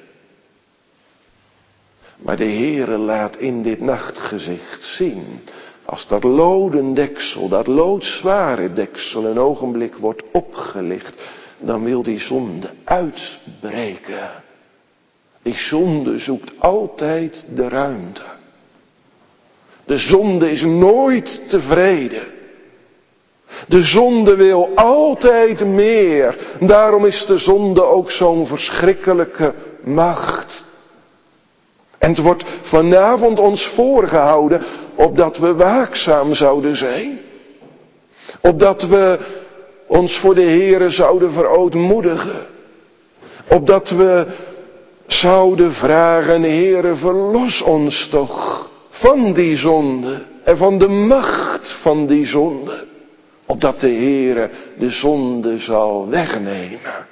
Speaker 1: Maar de Heere laat in dit nachtgezicht zien, als dat loden deksel, dat loodzware deksel een ogenblik wordt opgelicht, dan wil die zonde uitbreken. Die zonde zoekt altijd de ruimte. De zonde is nooit tevreden. De zonde wil altijd meer. Daarom is de zonde ook zo'n verschrikkelijke macht. En het wordt vanavond ons voorgehouden opdat we waakzaam zouden zijn. Opdat we ons voor de Heere zouden verootmoedigen. Opdat we zouden vragen, Heere, verlos ons toch van die zonde en van de macht van die zonde. Opdat de Heere de zonde zal wegnemen.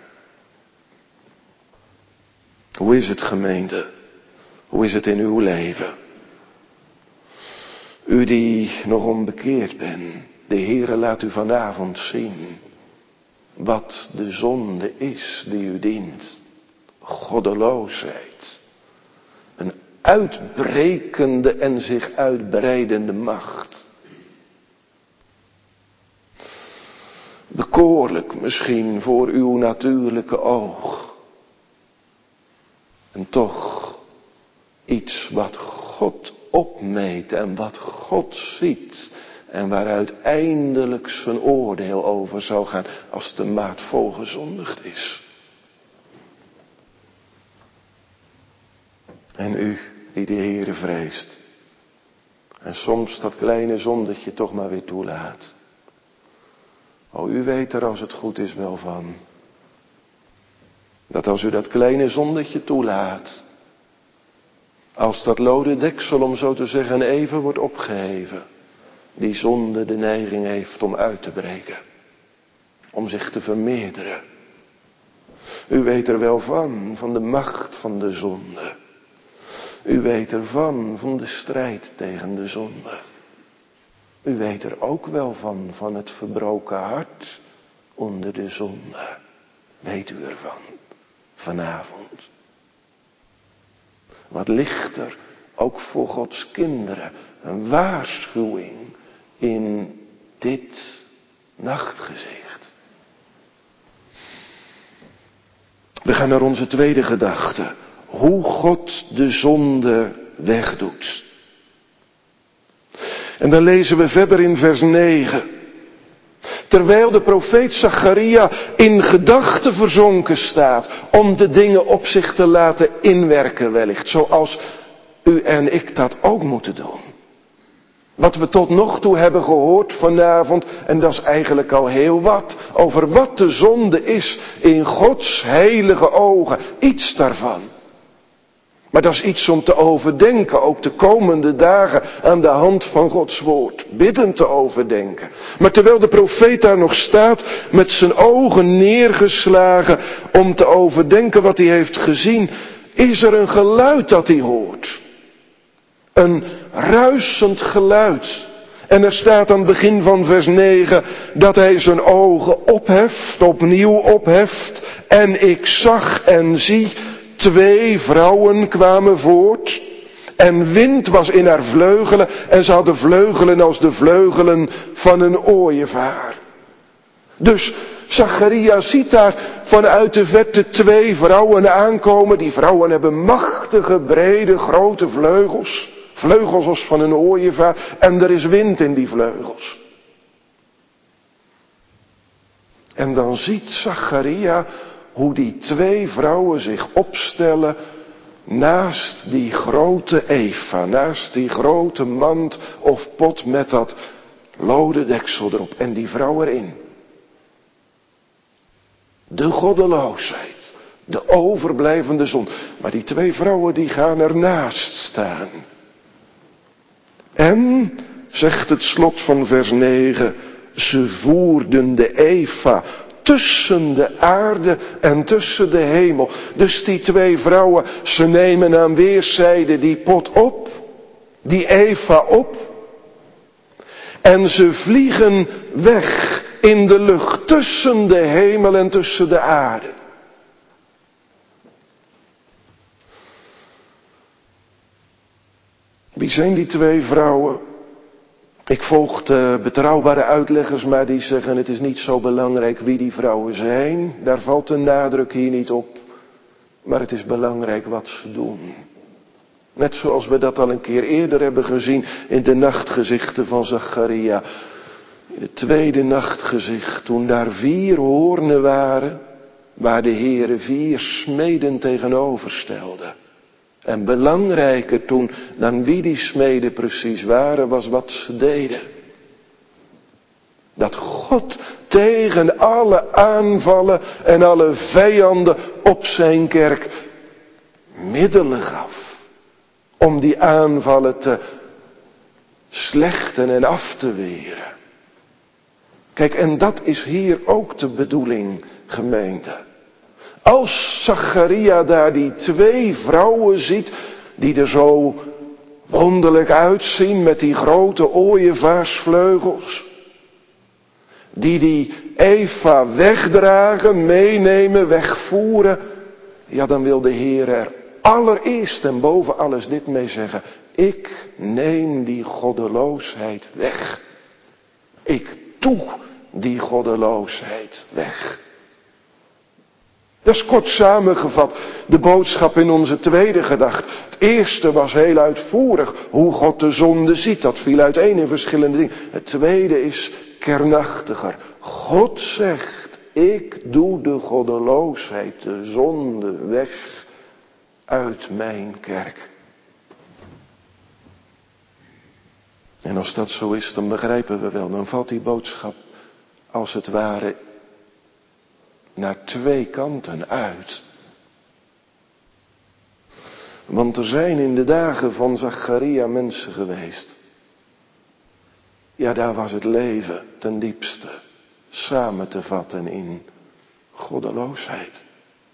Speaker 1: Hoe is het, gemeente? Hoe is het in uw leven? U die nog onbekeerd bent, de Heere laat u vanavond zien wat de zonde is die u dient. Goddeloosheid. Een uitbrekende en zich uitbreidende macht. Bekoorlijk misschien voor uw natuurlijke oog. En toch iets wat God opmeet en wat God ziet. En waar uiteindelijk zijn oordeel over zou gaan als de maat volgezondigd is. En u die de Heere vreest. En soms dat kleine zondetje toch maar weer toelaat. O, u weet er als het goed is wel van. Dat als u dat kleine zondetje toelaat, als dat lode deksel, om zo te zeggen, even wordt opgeheven, die zonde de neiging heeft om uit te breken, om zich te vermeerderen. U weet er wel van, van de macht van de zonde. U weet ervan, van de strijd tegen de zonde. U weet er ook wel van, van het verbroken hart onder de zonde. Weet u ervan, vanavond. Wat ligt er, ook voor Gods kinderen, een waarschuwing in dit nachtgezicht. We gaan naar onze tweede gedachte. Hoe God de zonde wegdoet. En dan lezen we verder in vers negen. Terwijl de profeet Zacharia in gedachten verzonken staat om de dingen op zich te laten inwerken wellicht. Zoals u en ik dat ook moeten doen. Wat we tot nog toe hebben gehoord vanavond, en dat is eigenlijk al heel wat, over wat de zonde is in Gods heilige ogen. Iets daarvan. Maar dat is iets om te overdenken, ook de komende dagen aan de hand van Gods woord. Bidden te overdenken. Maar terwijl de profeet daar nog staat, met zijn ogen neergeslagen om te overdenken wat hij heeft gezien, is er een geluid dat hij hoort. Een ruisend geluid. En er staat aan het begin van vers negen dat hij zijn ogen opheft, opnieuw opheft. En ik zag en zie, twee vrouwen kwamen voort. En wind was in haar vleugelen. En ze hadden vleugelen als de vleugelen van een ooievaar. Dus Zacharia ziet daar vanuit de verte twee vrouwen aankomen. Die vrouwen hebben machtige, brede, grote vleugels. Vleugels als van een ooievaar. En er is wind in die vleugels. En dan ziet Zacharia hoe die twee vrouwen zich opstellen naast die grote Eva, naast die grote mand of pot met dat lode deksel erop en die vrouw erin. De goddeloosheid, de overblijvende zon. Maar die twee vrouwen die gaan ernaast staan. En, zegt het slot van vers negen, ze voerden de Eva tussen de aarde en tussen de hemel. Dus die twee vrouwen, ze nemen aan weerszijden die pot op, die Eva op. En ze vliegen weg in de lucht tussen de hemel en tussen de aarde. Wie zijn die twee vrouwen? Ik volg de betrouwbare uitleggers, maar die zeggen het is niet zo belangrijk wie die vrouwen zijn. Daar valt de nadruk hier niet op. Maar het is belangrijk wat ze doen. Net zoals we dat al een keer eerder hebben gezien in de nachtgezichten van Zacharia. In het tweede nachtgezicht, toen daar vier hoornen waren, waar de Heere vier smeden tegenover stelde. En belangrijker toen dan wie die smeden precies waren, was wat ze deden. Dat God tegen alle aanvallen en alle vijanden op zijn kerk middelen gaf. Om die aanvallen te slechten en af te weren. Kijk, en dat is hier ook de bedoeling, gemeente. Als Zacharia daar die twee vrouwen ziet, die er zo wonderlijk uitzien met die grote ooievaarsvleugels. Die die Eva wegdragen, meenemen, wegvoeren. Ja, dan wil de Heer er allereerst en boven alles dit mee zeggen. Ik neem die goddeloosheid weg. Ik doe die goddeloosheid weg. Dat is kort samengevat de boodschap in onze tweede gedachte. Het eerste was heel uitvoerig hoe God de zonde ziet. Dat viel uiteen in verschillende dingen. Het tweede is kernachtiger. God zegt, ik doe de goddeloosheid, de zonde weg uit mijn kerk. En als dat zo is, dan begrijpen we wel. Dan valt die boodschap als het ware naar twee kanten uit. Want er zijn in de dagen van Zacharia mensen geweest. Ja, daar was het leven ten diepste samen te vatten in goddeloosheid.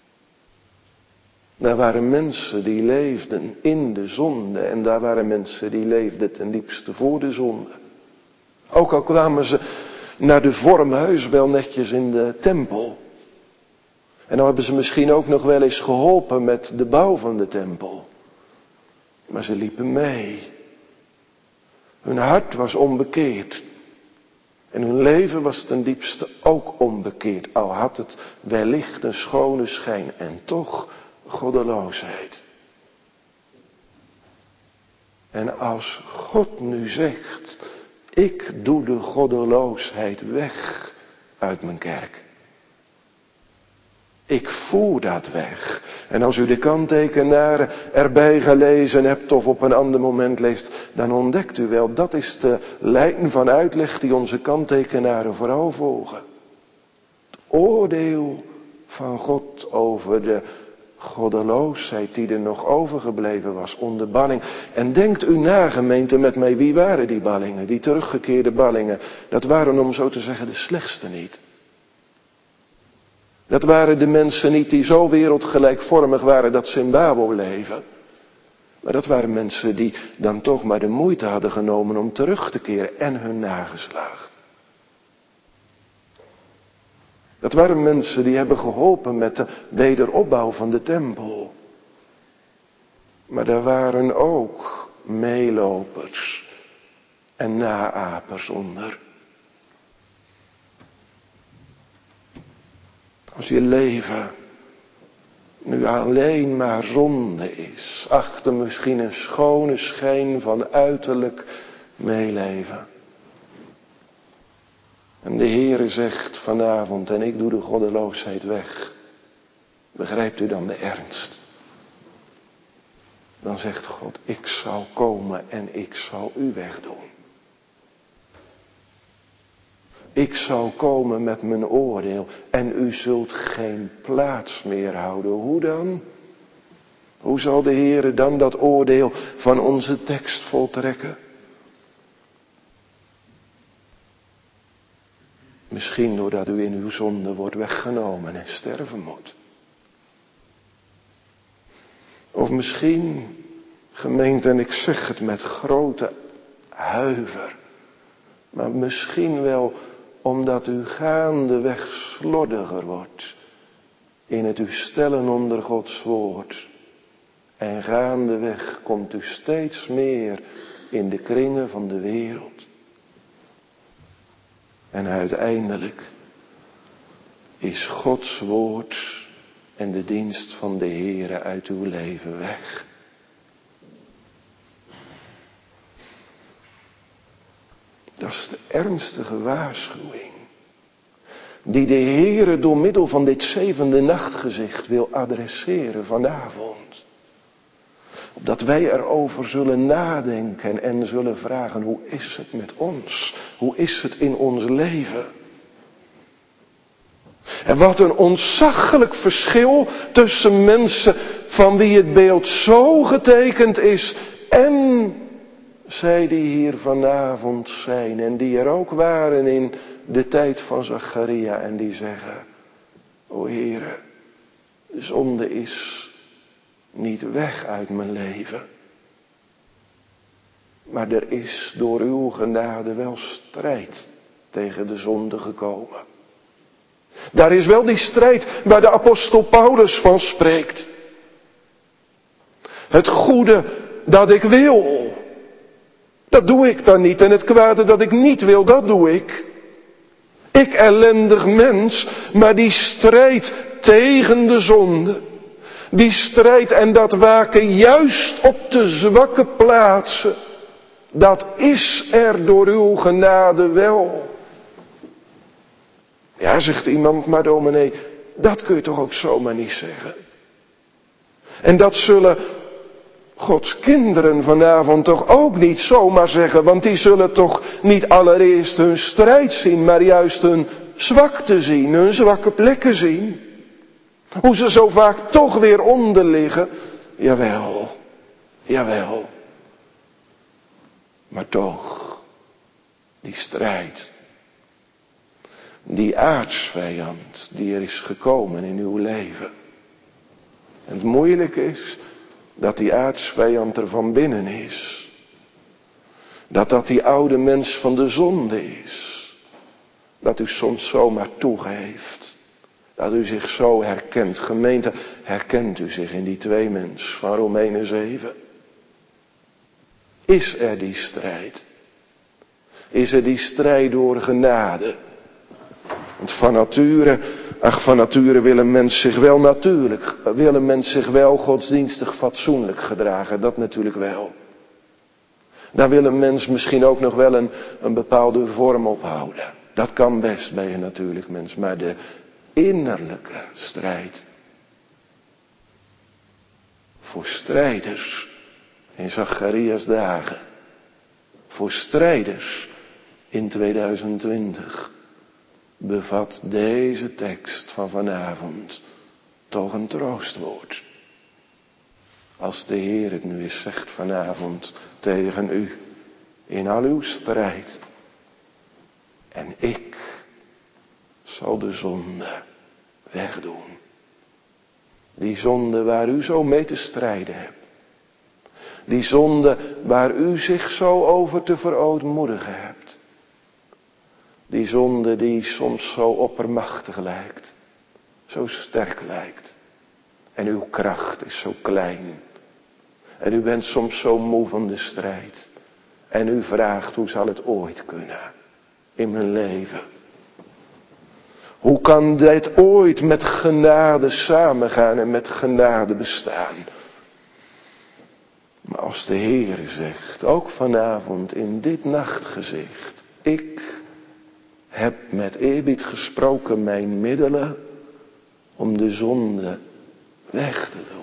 Speaker 1: Daar waren mensen die leefden in de zonde en daar waren mensen die leefden ten diepste voor de zonde. Ook al kwamen ze naar de vormhuis wel netjes in de tempel. En dan hebben ze misschien ook nog wel eens geholpen met de bouw van de tempel. Maar ze liepen mee. Hun hart was onbekeerd. En hun leven was ten diepste ook onbekeerd. Al had het wellicht een schone schijn en toch goddeloosheid. En als God nu zegt, ik doe de goddeloosheid weg uit mijn kerk. Ik voer dat weg. En als u de kanttekenaren erbij gelezen hebt of op een ander moment leest, dan ontdekt u wel, dat is de lijn van uitleg die onze kanttekenaren vooral volgen. Het oordeel van God over de goddeloosheid die er nog overgebleven was onder balling. En denkt u na, gemeente, met mij, wie waren die ballingen, die teruggekeerde ballingen? Dat waren, om zo te zeggen, de slechtste niet. Dat waren de mensen niet die zo wereldgelijkvormig waren dat ze in Babel leven. Maar dat waren mensen die dan toch maar de moeite hadden genomen om terug te keren en hun nageslacht. Dat waren mensen die hebben geholpen met de wederopbouw van de tempel. Maar daar waren ook meelopers en naapers onder. Als je leven nu alleen maar zonde is, achter misschien een schone schijn van uiterlijk meeleven. En de Heere zegt vanavond, en ik doe de goddeloosheid weg. Begrijpt u dan de ernst? Dan zegt God, ik zal komen en ik zal u wegdoen. Ik zal komen met mijn oordeel en u zult geen plaats meer houden. Hoe dan? Hoe zal de Heere dan dat oordeel van onze tekst voltrekken? Misschien doordat u in uw zonde wordt weggenomen en sterven moet. Of misschien, gemeente, en ik zeg het met grote huiver, maar misschien wel omdat u gaandeweg slordiger wordt in het u stellen onder Gods woord. En gaandeweg komt u steeds meer in de kringen van de wereld. En uiteindelijk is Gods woord en de dienst van de Heere uit uw leven weg. Dat is de ernstige waarschuwing die de Heere door middel van dit zevende nachtgezicht wil adresseren vanavond. Opdat wij erover zullen nadenken en zullen vragen, hoe is het met ons? Hoe is het in ons leven? En wat een ontzaglijk verschil tussen mensen van wie het beeld zo getekend is en zij die hier vanavond zijn en die er ook waren in de tijd van Zacharia en die zeggen, o Heere, de zonde is niet weg uit mijn leven. Maar er is door uw genade wel strijd tegen de zonde gekomen. Daar is wel die strijd waar de apostel Paulus van spreekt. Het goede dat ik wil, dat doe ik dan niet. En het kwade dat ik niet wil, dat doe ik. Ik ellendig mens, maar die strijd tegen de zonde. Die strijd en dat waken juist op de zwakke plaatsen. Dat is er door uw genade wel. Ja, zegt iemand, maar dominee, dat kun je toch ook zomaar niet zeggen. En dat zullen Gods kinderen vanavond toch ook niet zomaar zeggen, want die zullen toch niet allereerst hun strijd zien, maar juist hun zwakte zien, hun zwakke plekken zien. Hoe ze zo vaak toch weer onder liggen Jawel, jawel. Maar toch, die strijd, die aartsvijand die er is gekomen in uw leven. En het moeilijke is dat die aartsvijand er van binnen is. Dat dat die oude mens van de zonde is. Dat u soms zomaar toegeeft. Dat u zich zo herkent. Gemeente, herkent u zich in die twee mens van Romeinen zeven? Is er die strijd? Is er die strijd door genade? Want van nature, ach van nature wil een mens zich wel natuurlijk, wil een mens zich wel godsdienstig fatsoenlijk gedragen, dat natuurlijk wel. Daar wil een mens misschien ook nog wel een, een bepaalde vorm ophouden. Dat kan best bij een natuurlijk mens, maar de innerlijke strijd. Voor strijders in Zacharias dagen. Voor strijders in tweeduizend twintig. Bevat deze tekst van vanavond toch een troostwoord. Als de Heer het nu eens zegt vanavond tegen u in al uw strijd. En ik zal de zonde wegdoen. Die zonde waar u zo mee te strijden hebt. Die zonde waar u zich zo over te verootmoedigen hebt. Die zonde die soms zo oppermachtig lijkt. Zo sterk lijkt. En uw kracht is zo klein. En u bent soms zo moe van de strijd. En u vraagt, hoe zal het ooit kunnen? In mijn leven. Hoe kan dit ooit met genade samengaan en met genade bestaan? Maar als de Heer zegt, ook vanavond in dit nachtgezicht. Ik heb met eerbied gesproken mijn middelen om de zonde weg te doen.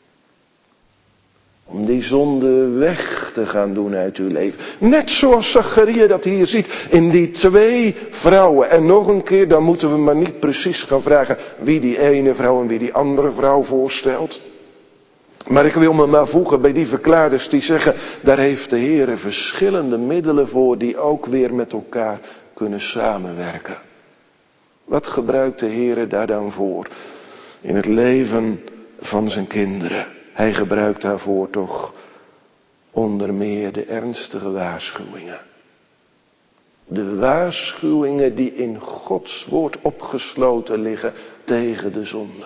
Speaker 1: Om die zonde weg te gaan doen uit uw leven. Net zoals Zacharia dat hier ziet in die twee vrouwen. En nog een keer, dan moeten we maar niet precies gaan vragen wie die ene vrouw en wie die andere vrouw voorstelt. Maar ik wil me maar voegen bij die verklaarders die zeggen, daar heeft de Heer verschillende middelen voor die ook weer met elkaar kunnen samenwerken. Wat gebruikt de Heer daar dan voor in het leven van zijn kinderen? Hij gebruikt daarvoor toch onder meer de ernstige waarschuwingen. De waarschuwingen die in Gods woord opgesloten liggen tegen de zonde.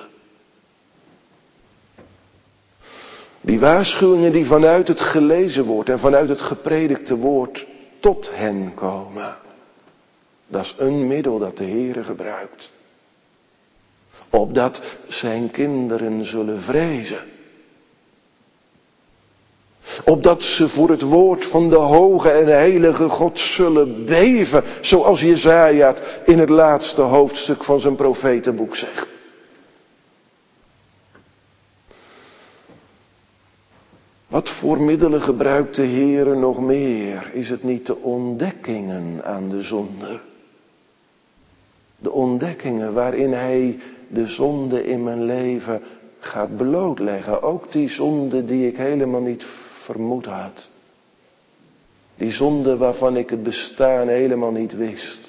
Speaker 1: Die waarschuwingen die vanuit het gelezen woord en vanuit het gepredikte woord tot hen komen. Dat is een middel dat de Heere gebruikt. Opdat zijn kinderen zullen vrezen. Opdat ze voor het woord van de hoge en heilige God zullen beven. Zoals Jesaja het in het laatste hoofdstuk van zijn profetenboek zegt. Wat voor middelen gebruikt de Heere nog meer? Is het niet de ontdekkingen aan de zonde? De ontdekkingen waarin hij de zonde in mijn leven gaat blootleggen. Ook die zonde die ik helemaal niet vermoed had. Die zonde waarvan ik het bestaan helemaal niet wist.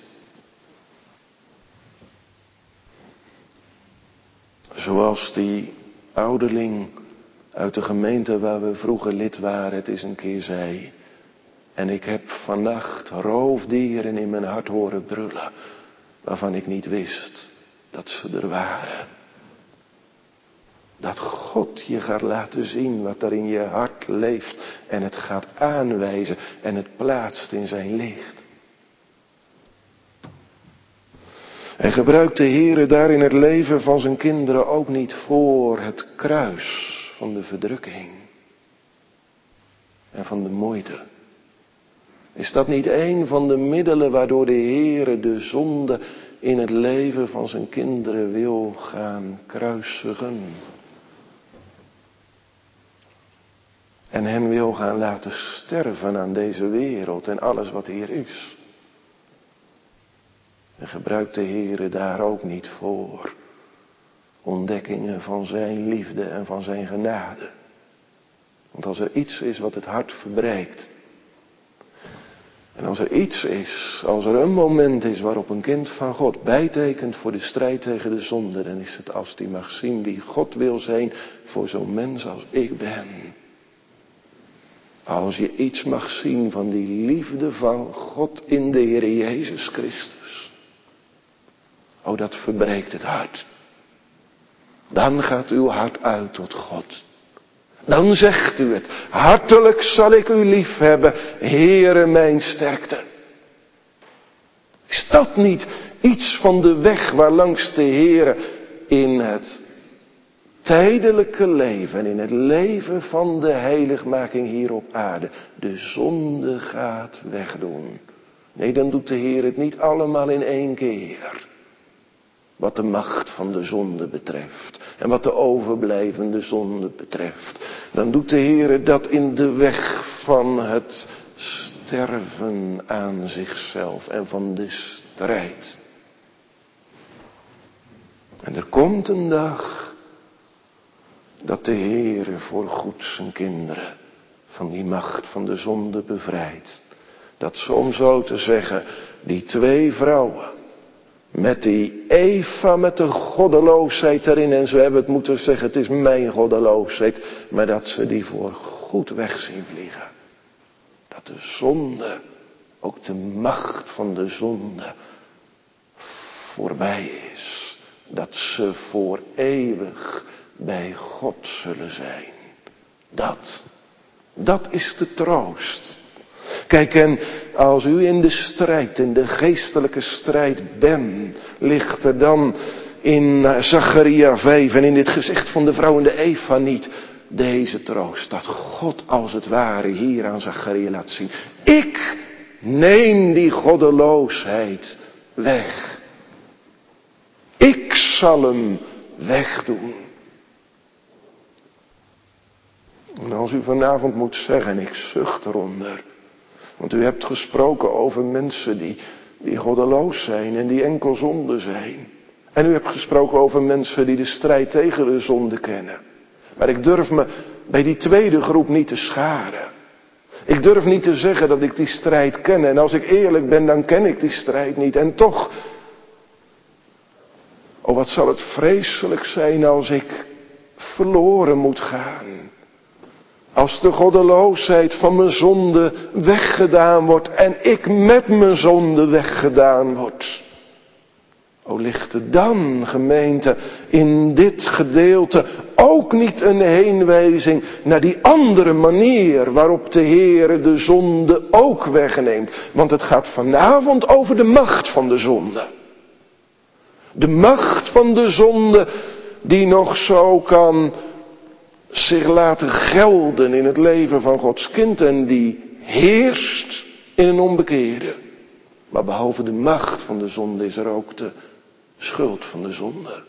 Speaker 1: Zoals die ouderling uit de gemeente waar we vroeger lid waren het eens een keer zei. En ik heb vannacht roofdieren in mijn hart horen brullen. Waarvan ik niet wist dat ze er waren. Dat God je gaat laten zien wat er in je hart leeft. En het gaat aanwijzen en het plaatst in zijn licht. En gebruikt de Heere daar in het leven van zijn kinderen ook niet voor het kruis van de verdrukking. En van de moeite. Is dat niet een van de middelen waardoor de Heere de zonde in het leven van zijn kinderen wil gaan kruisigen? En hen wil gaan laten sterven aan deze wereld en alles wat hier is. En gebruikt de Heere daar ook niet voor ontdekkingen van zijn liefde en van zijn genade. Want als er iets is wat het hart verbreekt. En als er iets is, als er een moment is waarop een kind van God bijtekent voor de strijd tegen de zonde. Dan is het als die mag zien wie God wil zijn voor zo'n mens als ik ben. Als je iets mag zien van die liefde van God in de Heer Jezus Christus. Oh, dat verbreekt het hart. Dan gaat uw hart uit tot God. Dan zegt u het. Hartelijk zal ik u lief hebben, Heere mijn sterkte. Is dat niet iets van de weg waarlangs de Heere in het tijdelijke leven en in het leven van de heiligmaking hier op aarde de zonde gaat wegdoen? Nee, dan doet de Heer het niet allemaal in één keer. Wat de macht van de zonde betreft. En wat de overblijvende zonde betreft. Dan doet de Heer dat in de weg van het sterven aan zichzelf. En van de strijd. En er komt een dag. Dat de Heer voor goed zijn kinderen. Van die macht van de zonde bevrijdt. Dat ze, om zo te zeggen, die twee vrouwen. Met die Eva, met de goddeloosheid erin. En ze hebben het moeten zeggen, het is mijn goddeloosheid. Maar dat ze die voor goed weg zien vliegen. Dat de zonde, ook de macht van de zonde, voorbij is. Dat ze voor eeuwig bij God zullen zijn. Dat, dat is de troost. Kijk, en als u in de strijd, in de geestelijke strijd bent, ligt er dan in Zacharia vijf en in dit gezicht van de vrouw en de Eva niet deze troost. Dat God als het ware hier aan Zacharia laat zien. Ik neem die goddeloosheid weg. Ik zal hem wegdoen. En als u vanavond moet zeggen, ik zucht eronder. Want u hebt gesproken over mensen die, die goddeloos zijn en die enkel zonde zijn. En u hebt gesproken over mensen die de strijd tegen de zonde kennen. Maar ik durf me bij die tweede groep niet te scharen. Ik durf niet te zeggen dat ik die strijd ken. En als ik eerlijk ben, dan ken ik die strijd niet. En toch, oh wat zal het vreselijk zijn als ik verloren moet gaan. Als de goddeloosheid van mijn zonde weggedaan wordt en ik met mijn zonde weggedaan word. O, ligt er dan, gemeente, in dit gedeelte ook niet een heenwijzing naar die andere manier waarop de Heere de zonde ook wegneemt. Want het gaat vanavond over de macht van de zonde. De macht van de zonde die nog zo kan zich laten gelden in het leven van Gods kind en die heerst in een onbekeerde. Maar behalve de macht van de zonde is er ook de schuld van de zonde.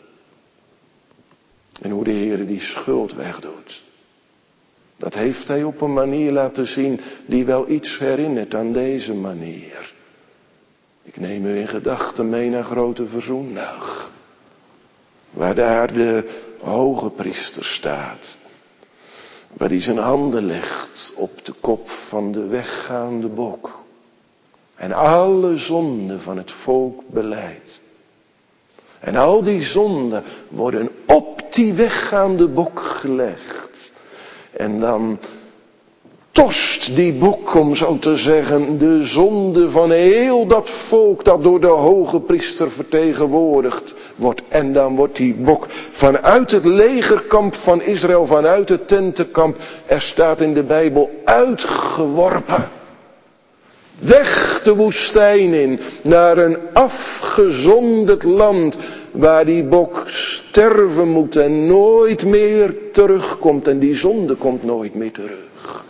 Speaker 1: En hoe de Heer die schuld wegdoet. Dat heeft hij op een manier laten zien die wel iets herinnert aan deze manier. Ik neem u in gedachten mee naar Grote Verzoendag. Waar daar de hoge priester staat. Waar hij zijn handen legt op de kop van de weggaande bok. En alle zonden van het volk belijdt. En al die zonden worden op die weggaande bok gelegd. En dan torst die bok, om zo te zeggen, de zonde van heel dat volk dat door de hoge priester vertegenwoordigd wordt. En dan wordt die bok vanuit het legerkamp van Israël, vanuit het tentenkamp, er staat in de Bijbel, uitgeworpen. Weg de woestijn in, naar een afgezonderd land, waar die bok sterven moet en nooit meer terugkomt. En die zonde komt nooit meer terug.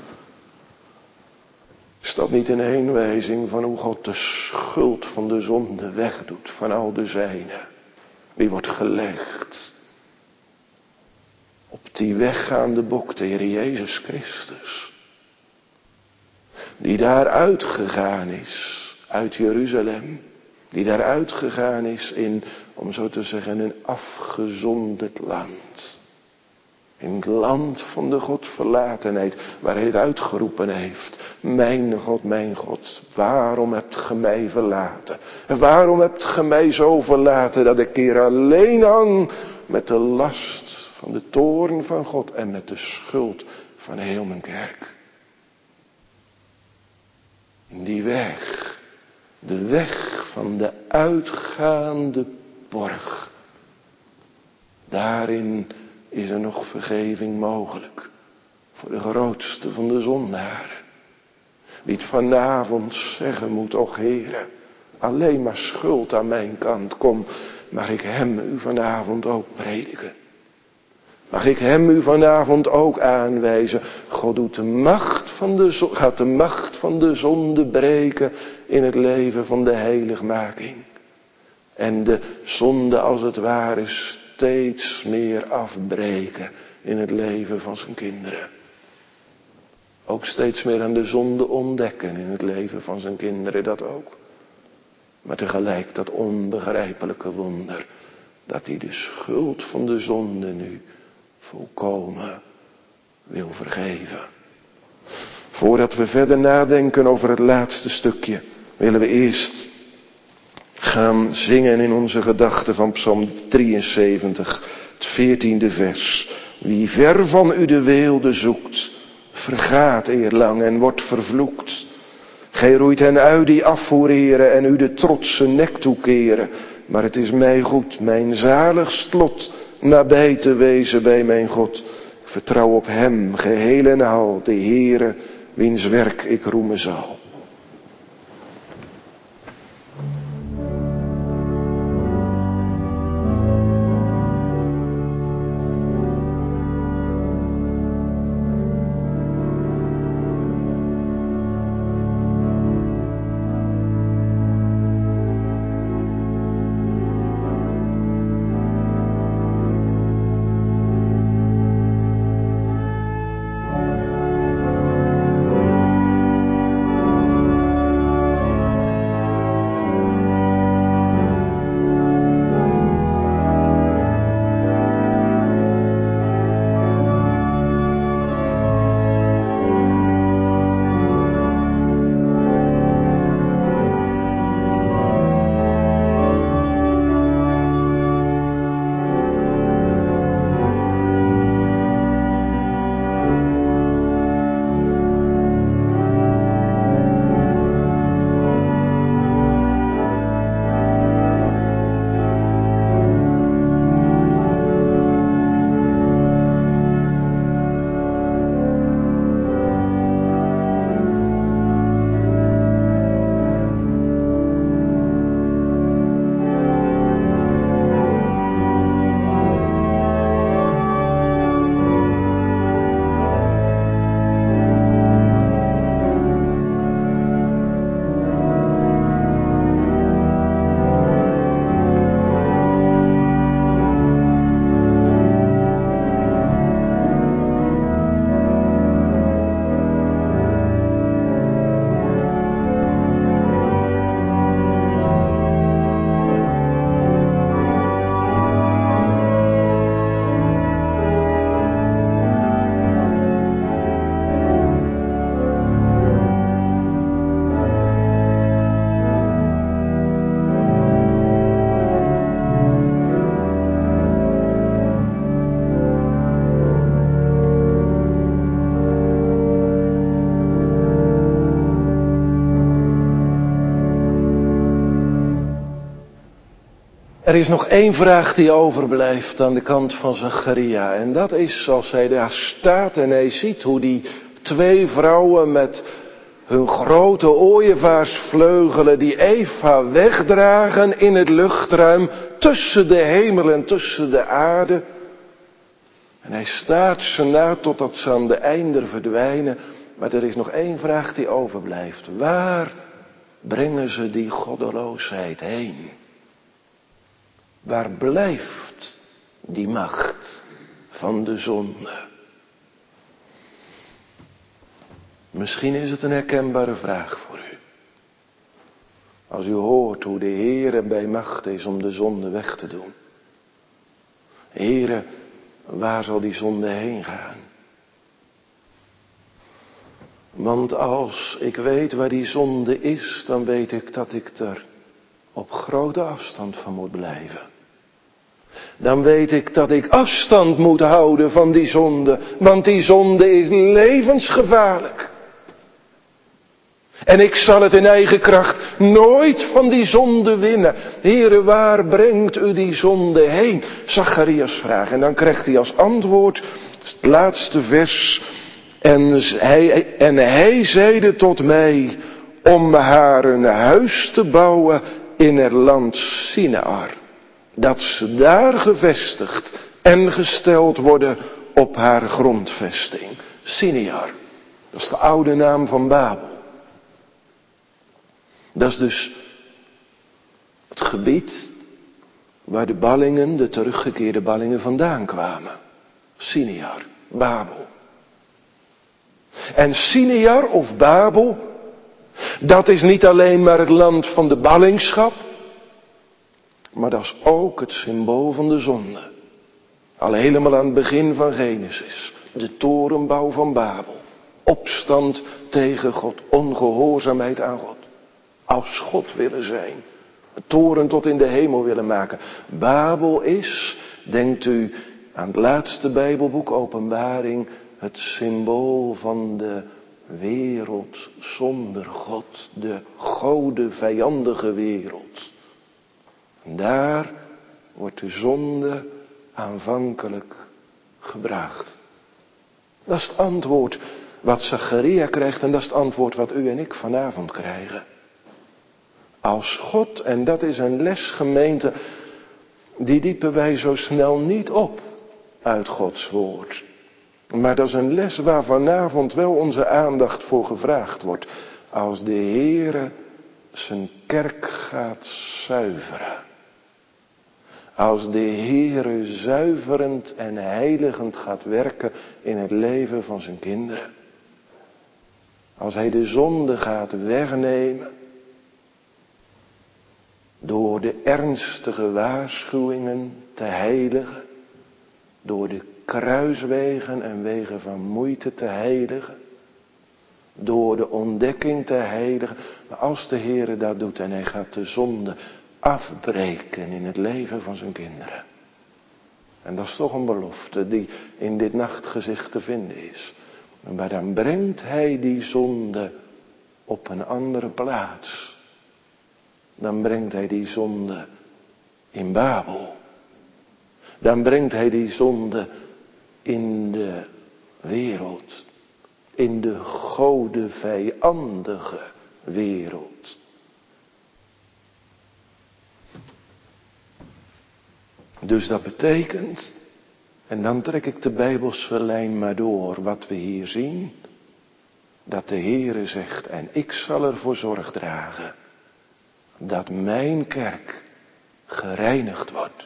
Speaker 1: Is dat niet een heenwijzing van hoe God de schuld van de zonde wegdoet van al de zijnen? Die wordt gelegd op die weggaande bok, de Heer Jezus Christus. Die daar uitgegaan is, uit Jeruzalem. Die daar uitgegaan is in, om zo te zeggen, een afgezonderd land. In het land van de Godverlatenheid, waar hij het uitgeroepen heeft. Mijn God, mijn God, waarom hebt ge mij verlaten? En waarom hebt ge mij zo verlaten dat ik hier alleen hang met de last van de toorn van God en met de schuld van heel mijn kerk? In die weg, de weg van de uitgaande borg, daarin is er nog vergeving mogelijk voor de grootste van de zondaren. Wie het vanavond zeggen moet, och Heere, alleen maar schuld aan mijn kant, kom, mag ik hem u vanavond ook prediken. Mag ik hem u vanavond ook aanwijzen. God doet de macht van de, gaat de macht van de zonde breken in het leven van de heiligmaking. En de zonde als het ware steeds meer afbreken in het leven van zijn kinderen. Ook steeds meer aan de zonde ontdekken in het leven van zijn kinderen, dat ook. Maar tegelijk dat onbegrijpelijke wonder, dat hij de schuld van de zonde nu volkomen wil vergeven. Voordat we verder nadenken over het laatste stukje, willen we eerst gaan zingen in onze gedachten van Psalm drieënzeventig, het veertiende vers. Wie ver van u de weelde zoekt, vergaat eerlang en wordt vervloekt. Gij roeit hen uit die afvoeren en u de trotse nek toekeren. Maar het is mij goed, mijn zaligst lot, nabij te wezen bij mijn God. Ik vertrouw op hem, geheel en al, de Heere, wiens werk ik roemen zal. Er is nog één vraag die overblijft aan de kant van Zacharia. En dat is, als hij daar staat en hij ziet hoe die twee vrouwen met hun grote ooievaarsvleugelen die Eva wegdragen in het luchtruim tussen de hemel en tussen de aarde. En hij staat ze na totdat ze aan de einder verdwijnen. Maar er is nog één vraag die overblijft. Waar brengen ze die goddeloosheid heen? Waar blijft die macht van de zonde? Misschien is het een herkenbare vraag voor u. Als u hoort hoe de Heere bij macht is om de zonde weg te doen. Heere, waar zal die zonde heen gaan? Want als ik weet waar die zonde is, dan weet ik dat ik er op grote afstand van moet blijven. Dan weet ik dat ik afstand moet houden van die zonde, want die zonde is levensgevaarlijk. En ik zal het in eigen kracht nooit van die zonde winnen. Heere, waar brengt u die zonde heen? Zacharias vraagt. En dan krijgt hij als antwoord het laatste vers. En hij, en hij zeide tot mij om haar een huis te bouwen in het land Sinaar. Dat ze daar gevestigd en gesteld worden op haar grondvesting. Sinaar, dat is de oude naam van Babel. Dat is dus het gebied waar de ballingen, de teruggekeerde ballingen vandaan kwamen. Sinaar, Babel. En Sinaar of Babel, dat is niet alleen maar het land van de ballingschap, maar dat is ook het symbool van de zonde. Al helemaal aan het begin van Genesis. De torenbouw van Babel. Opstand tegen God. Ongehoorzaamheid aan God. Als God willen zijn. Een toren tot in de hemel willen maken. Babel is, denkt u aan het laatste Bijbelboek Openbaring, het symbool van de wereld zonder God. De godenvijandige wereld. En daar wordt de zonde aanvankelijk gebracht. Dat is het antwoord wat Zacharia krijgt en dat is het antwoord wat u en ik vanavond krijgen. Als God, en dat is een les, gemeente, die diepen wij zo snel niet op uit Gods woord. Maar dat is een les waar vanavond wel onze aandacht voor gevraagd wordt. Als de Heere zijn kerk gaat zuiveren. Als de Heere zuiverend en heiligend gaat werken in het leven van zijn kinderen. Als hij de zonde gaat wegnemen. Door de ernstige waarschuwingen te heiligen. Door de kruiswegen en wegen van moeite te heiligen. Door de ontdekking te heiligen. Maar als de Heere dat doet en hij gaat de zonde afbreken in het leven van zijn kinderen. En dat is toch een belofte die in dit nachtgezicht te vinden is. Maar dan brengt hij die zonde op een andere plaats. Dan brengt hij die zonde in Babel. Dan brengt hij die zonde in de wereld. In de godenvijandige wereld. Dus dat betekent, en dan trek ik de Bijbelse lijn maar door, wat we hier zien, dat de Heere zegt, en ik zal ervoor zorg dragen, dat mijn kerk gereinigd wordt.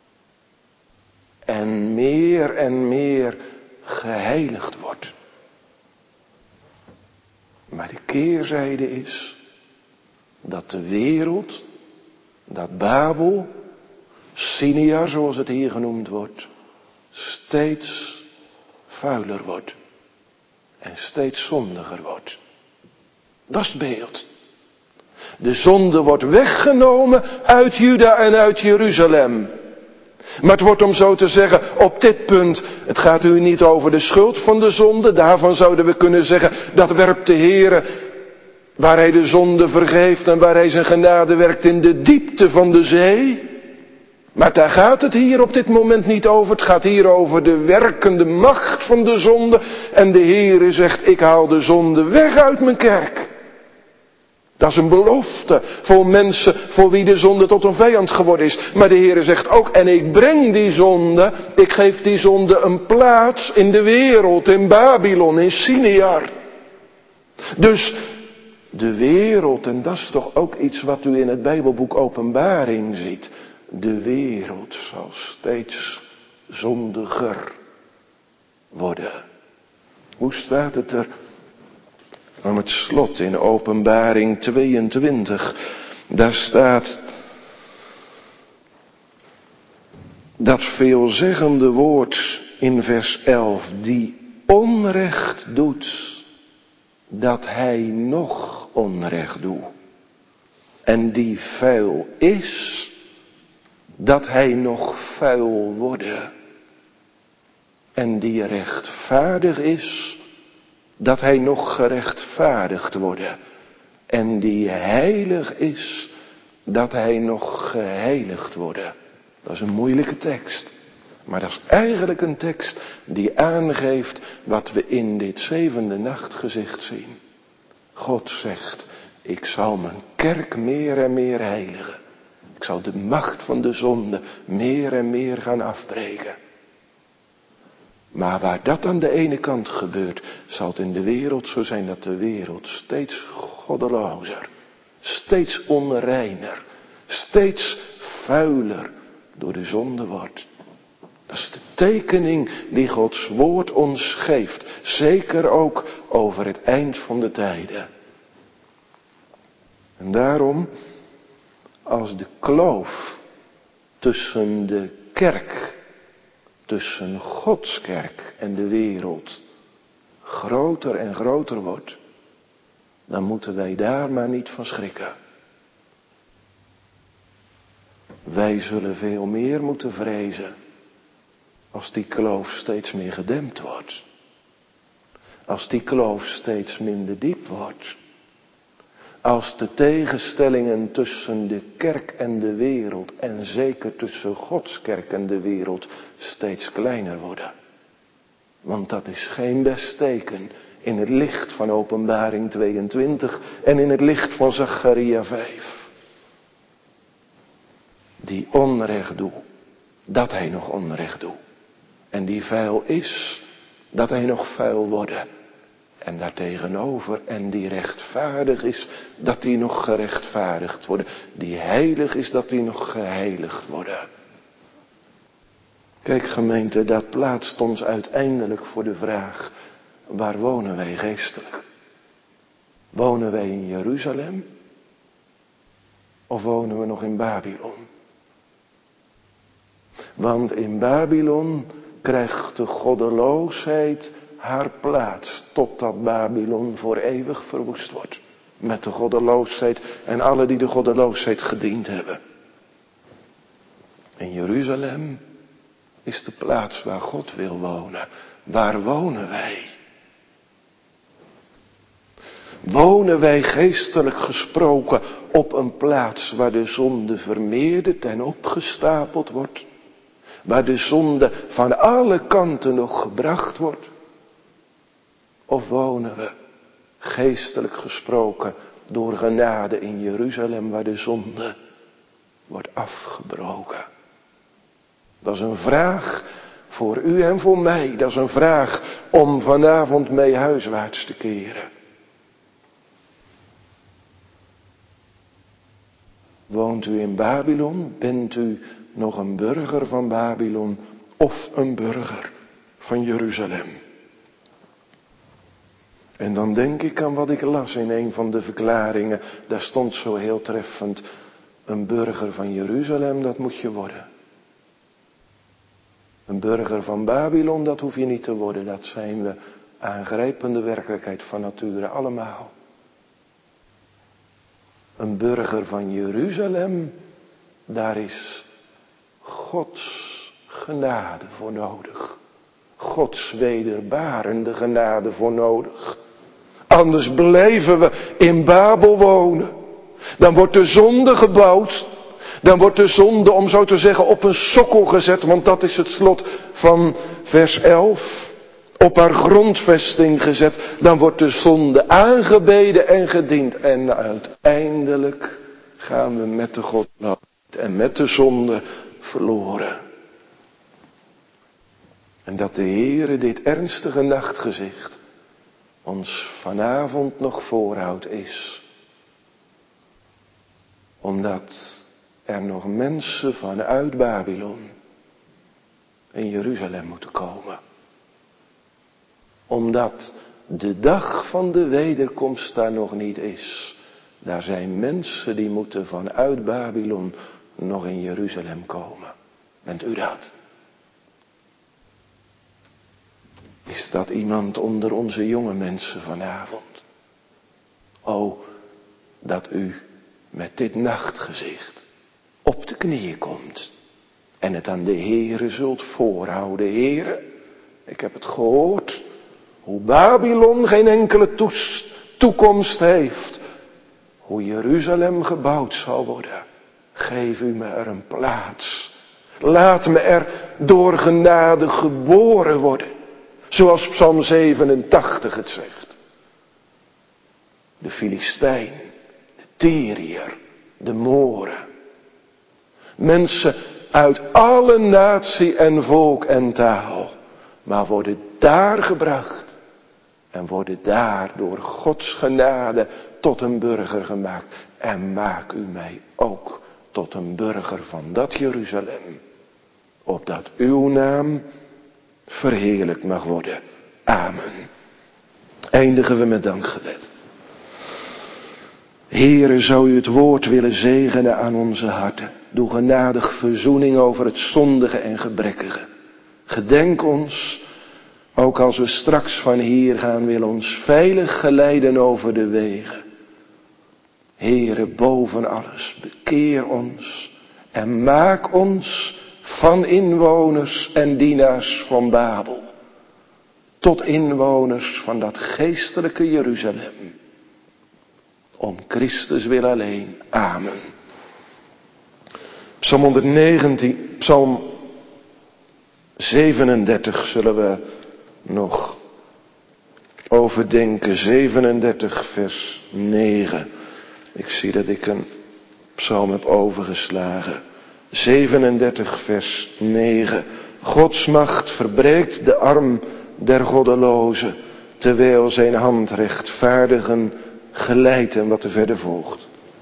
Speaker 1: En meer en meer geheiligd wordt. Maar de keerzijde is, dat de wereld, dat Babel, Sinaar zoals het hier genoemd wordt, steeds vuiler wordt. En steeds zondiger wordt. Dat is het beeld. De zonde wordt weggenomen uit Juda en uit Jeruzalem. Maar het wordt, om zo te zeggen, op dit punt, het gaat u niet over de schuld van de zonde. Daarvan zouden we kunnen zeggen, dat werpt de Heere, waar hij de zonde vergeeft en waar hij zijn genade werkt, in de diepte van de zee. Maar daar gaat het hier op dit moment niet over. Het gaat hier over de werkende macht van de zonde. En de Heere zegt, ik haal de zonde weg uit mijn kerk. Dat is een belofte voor mensen voor wie de zonde tot een vijand geworden is. Maar de Heere zegt ook, en ik breng die zonde, ik geef die zonde een plaats in de wereld, in Babylon, in Sinaar. Dus de wereld, en dat is toch ook iets wat u in het Bijbelboek Openbaring ziet. De wereld zal steeds zondiger worden. Hoe staat het er om het slot in Openbaring tweeëntwintig? Daar staat dat veelzeggende woord, in vers elf, die onrecht doet, dat hij nog onrecht doet. En die vuil is, dat hij nog vuil worden. En die rechtvaardig is, dat hij nog gerechtvaardigd worden. En die heilig is, dat hij nog geheiligd worden. Dat is een moeilijke tekst. Maar dat is eigenlijk een tekst die aangeeft wat we in dit zevende nachtgezicht zien. God zegt, ik zal mijn kerk meer en meer heiligen. Ik zal de macht van de zonde meer en meer gaan afbreken. Maar waar dat aan de ene kant gebeurt, zal het in de wereld zo zijn dat de wereld steeds goddelozer, steeds onreiner, steeds vuiler door de zonde wordt. Dat is de tekening die Gods woord ons geeft, zeker ook over het eind van de tijden. En daarom, als de kloof tussen de kerk, tussen Gods kerk en de wereld groter en groter wordt, dan moeten wij daar maar niet van schrikken. Wij zullen veel meer moeten vrezen als die kloof steeds meer gedempt wordt. Als die kloof steeds minder diep wordt. Als de tegenstellingen tussen de kerk en de wereld en zeker tussen Gods kerk en de wereld steeds kleiner worden. Want dat is geen best teken in het licht van Openbaring tweeëntwintig en in het licht van Zacharia vijf. Die onrecht doet, dat hij nog onrecht doet. En die vuil is, dat hij nog vuil worden. En daartegenover, en die rechtvaardig is, dat die nog gerechtvaardigd worden. Die heilig is, dat die nog geheiligd worden. Kijk gemeente, dat plaatst ons uiteindelijk voor de vraag, waar wonen wij geestelijk? Wonen wij in Jeruzalem? Of wonen we nog in Babylon? Want in Babylon krijgt de goddeloosheid haar plaats, totdat Babylon voor eeuwig verwoest wordt. Met de goddeloosheid en alle die de goddeloosheid gediend hebben. In Jeruzalem is de plaats waar God wil wonen. Waar wonen wij? Wonen wij geestelijk gesproken op een plaats waar de zonde vermeerderd en opgestapeld wordt? Waar de zonde van alle kanten nog gebracht wordt? Of wonen we, geestelijk gesproken, door genade in Jeruzalem, waar de zonde wordt afgebroken? Dat is een vraag voor u en voor mij. Dat is een vraag om vanavond mee huiswaarts te keren. Woont u in Babylon? Bent u nog een burger van Babylon of een burger van Jeruzalem? En dan denk ik aan wat ik las in een van de verklaringen. Daar stond zo heel treffend, een burger van Jeruzalem, dat moet je worden. Een burger van Babylon, dat hoef je niet te worden. Dat zijn we aangrijpende werkelijkheid van nature allemaal. Een burger van Jeruzalem, daar is Gods genade voor nodig. Gods wederbarende genade voor nodig. Anders blijven we in Babel wonen. Dan wordt de zonde gebouwd. Dan wordt de zonde, om zo te zeggen, op een sokkel gezet. Want dat is het slot van vers elf. Op haar grondvesting gezet. Dan wordt de zonde aangebeden en gediend. En uiteindelijk gaan we met de godloosheid en met de zonde verloren. En dat de Heere dit ernstige nachtgezicht ons vanavond nog voorhoudt is. Omdat er nog mensen vanuit Babylon in Jeruzalem moeten komen. Omdat de dag van de wederkomst daar nog niet is. Daar zijn mensen die moeten vanuit Babylon nog in Jeruzalem komen. Bent u dat? Is dat iemand onder onze jonge mensen vanavond? O, dat u met dit nachtgezicht op de knieën komt en het aan de Heere zult voorhouden. Heere, ik heb het gehoord, hoe Babylon geen enkele toes, toekomst heeft, hoe Jeruzalem gebouwd zal worden. Geef u me er een plaats. Laat me er door genade geboren worden. Zoals Psalm zevenentachtig het zegt. De Filistijn, de Tyriër, de Moren. Mensen uit alle natie en volk en taal. Maar worden daar gebracht. En worden daar door Gods genade tot een burger gemaakt. En maak u mij ook tot een burger van dat Jeruzalem. Opdat uw naam verheerlijkt mag worden. Amen. Eindigen we met dankgebed. Heere, zou u het woord willen zegenen aan onze harten. Doe genadig verzoening over het zondige en gebrekkige. Gedenk ons, ook als we straks van hier gaan, wil ons veilig geleiden over de wegen. Heere, boven alles, bekeer ons en maak ons van inwoners en dienaars van Babel tot inwoners van dat geestelijke Jeruzalem. Om Christus wil alleen. Amen. Psalm honderdnegentien, Psalm zevenendertig zullen we nog overdenken. zevenendertig vers negen. Ik zie dat ik een psalm heb overgeslagen. zevenendertig vers negen. Gods macht verbreekt de arm der goddelozen, terwijl zijn hand rechtvaardigen geleidt. En wat er verder volgt.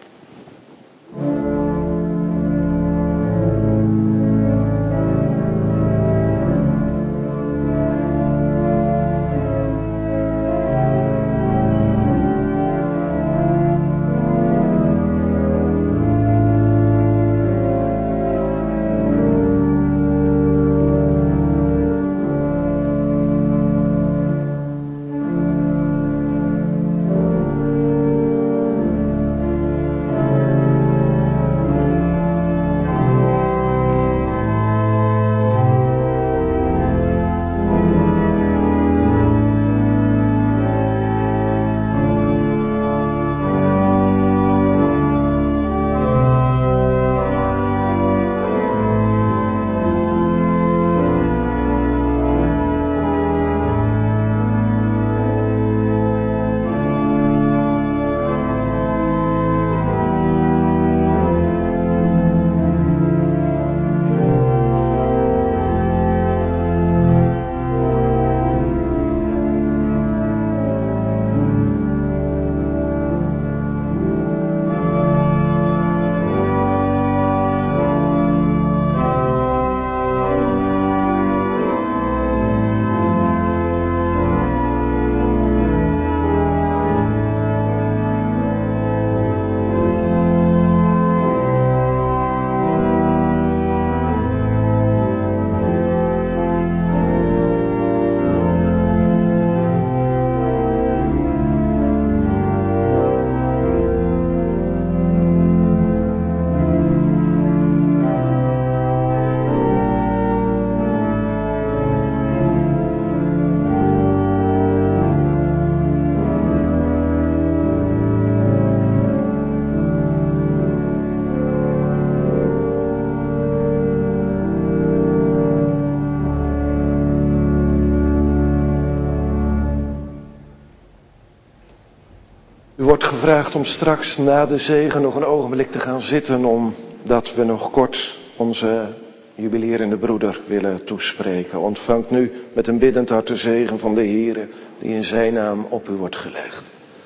Speaker 1: U wordt gevraagd om straks na de zegen nog een ogenblik te gaan zitten, omdat we nog kort onze jubilerende broeder willen toespreken. Ontvangt nu met een biddend hart de zegen van de Heere, die in zijn naam op u wordt gelegd.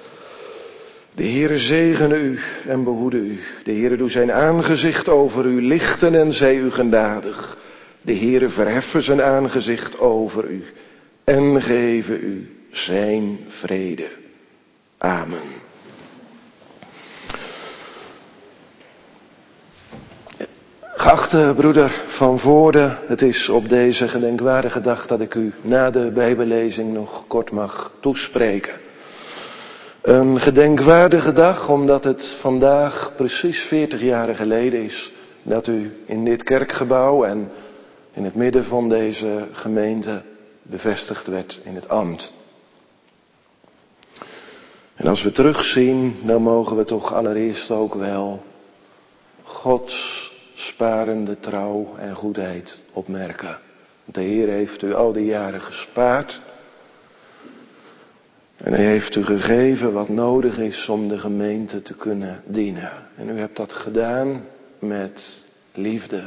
Speaker 1: De Heere zegene u en behoede u. De Heere doe zijn aangezicht over u lichten en zij u genadig. De Heere verheffen zijn aangezicht over u en geven u zijn vrede. Amen. Geachte broeder Van Voorde, het is op deze gedenkwaardige dag dat ik u na de Bijbellezing nog kort mag toespreken. Een gedenkwaardige dag omdat het vandaag precies veertig jaar geleden is dat u in dit kerkgebouw en in het midden van deze gemeente bevestigd werd in het ambt. En als we terugzien, dan mogen we toch allereerst ook wel Gods sparende trouw en goedheid opmerken. De Heer heeft u al die jaren gespaard. En hij heeft u gegeven wat nodig is om de gemeente te kunnen dienen. En u hebt dat gedaan met liefde.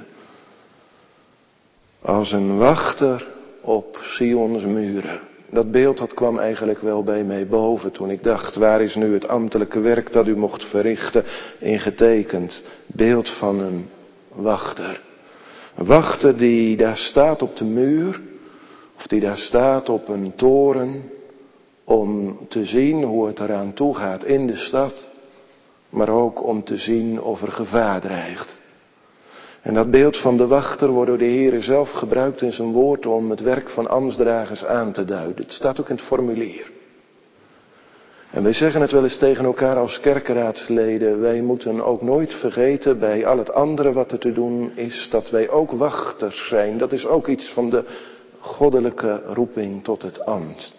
Speaker 1: Als een wachter op Sions muren. Dat beeld dat kwam eigenlijk wel bij mij boven toen ik dacht, waar is nu het ambtelijke werk dat u mocht verrichten in getekend? Beeld van een wachter. Een wachter die daar staat op de muur, of die daar staat op een toren, om te zien hoe het eraan toe gaat in de stad, maar ook om te zien of er gevaar dreigt. En dat beeld van de wachter wordt door de Heer zelf gebruikt in zijn woord om het werk van ambtsdragers aan te duiden. Het staat ook in het formulier. En wij zeggen het wel eens tegen elkaar als kerkenraadsleden, wij moeten ook nooit vergeten bij al het andere wat er te doen is, dat wij ook wachters zijn. Dat is ook iets van de goddelijke roeping tot het ambt.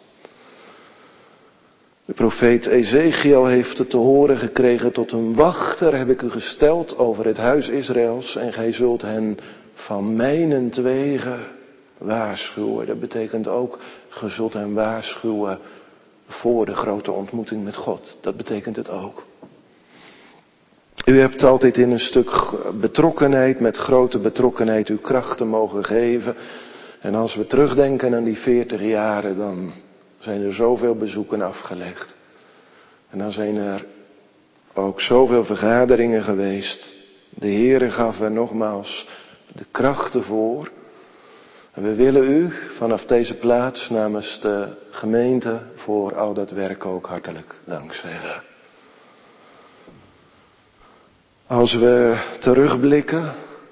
Speaker 1: De profeet Ezechiel heeft het te horen gekregen, tot een wachter heb ik u gesteld over het huis Israëls en gij zult hen van mijnentwege waarschuwen. Dat betekent ook, gij zult hen waarschuwen voor de grote ontmoeting met God. Dat betekent het ook. U hebt altijd in een stuk betrokkenheid, met grote betrokkenheid, uw krachten mogen geven. En als we terugdenken aan die veertig jaren, dan zijn er zoveel bezoeken afgelegd. En dan zijn er ook zoveel vergaderingen geweest. De Heere gaf er nogmaals de krachten voor. En we willen u vanaf deze plaats namens de gemeente voor al dat werk ook hartelijk dank zeggen. Als we terugblikken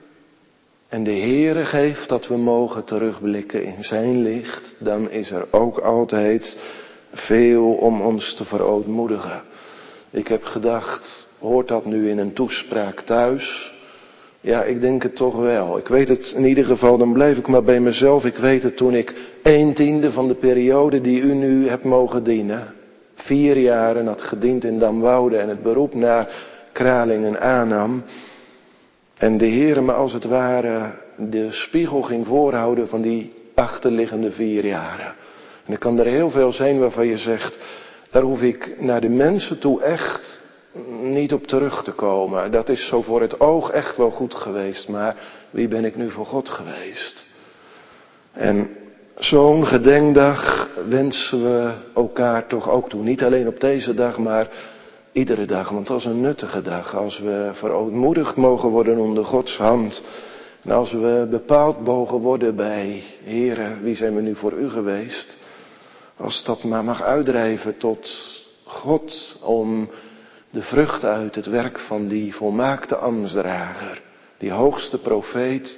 Speaker 1: en de Heere geeft dat we mogen terugblikken in zijn licht, dan is er ook altijd veel om ons te verootmoedigen. Ik heb gedacht, hoort dat nu in een toespraak thuis? Ja, ik denk het toch wel. Ik weet het in ieder geval, dan blijf ik maar bij mezelf. Ik weet het toen ik een tiende van de periode die u nu hebt mogen dienen, vier jaren had gediend in Damwoude en het beroep naar Kralingen aannam. En de Heere me als het ware de spiegel ging voorhouden van die achterliggende vier jaren. En er kan er heel veel zijn waarvan je zegt, daar hoef ik naar de mensen toe echt niet op terug te komen. Dat is zo voor het oog echt wel goed geweest, maar wie ben ik nu voor God geweest? En zo'n gedenkdag wensen we elkaar toch ook toe. Niet alleen op deze dag, maar iedere dag. Want dat is een nuttige dag. Als we verootmoedigd mogen worden onder Gods hand. En als we bepaald mogen worden bij, Heere, wie zijn we nu voor u geweest? Als dat maar mag uitdrijven tot God om de vrucht uit het werk van die volmaakte ambtsdrager, die hoogste profeet,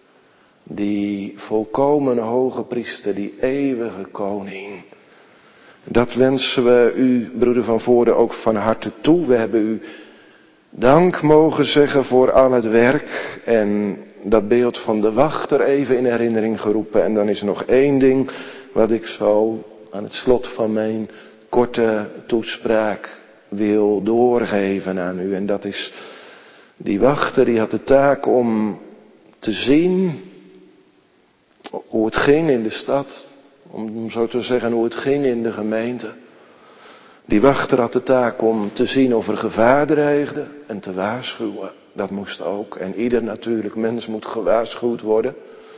Speaker 1: die volkomen hoge priester, die eeuwige koning. Dat wensen we u, broeder Van Voorde, ook van harte toe. We hebben u dank mogen zeggen voor al het werk en dat beeld van de wachter even in herinnering geroepen. En dan is er nog één ding wat ik zo aan het slot van mijn korte toespraak wil doorgeven aan u. En dat is, die wachter die had de taak om te zien hoe het ging in de stad. Om zo te zeggen hoe het ging in de gemeente. Die wachter had de taak om te zien of er gevaar dreigde en te waarschuwen. Dat moest ook. En ieder natuurlijk mens moet gewaarschuwd worden.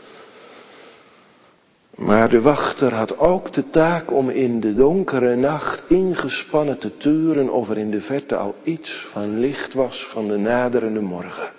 Speaker 1: Maar de wachter had ook de taak om in de donkere nacht ingespannen te turen of er in de verte al iets van licht was van de naderende morgen.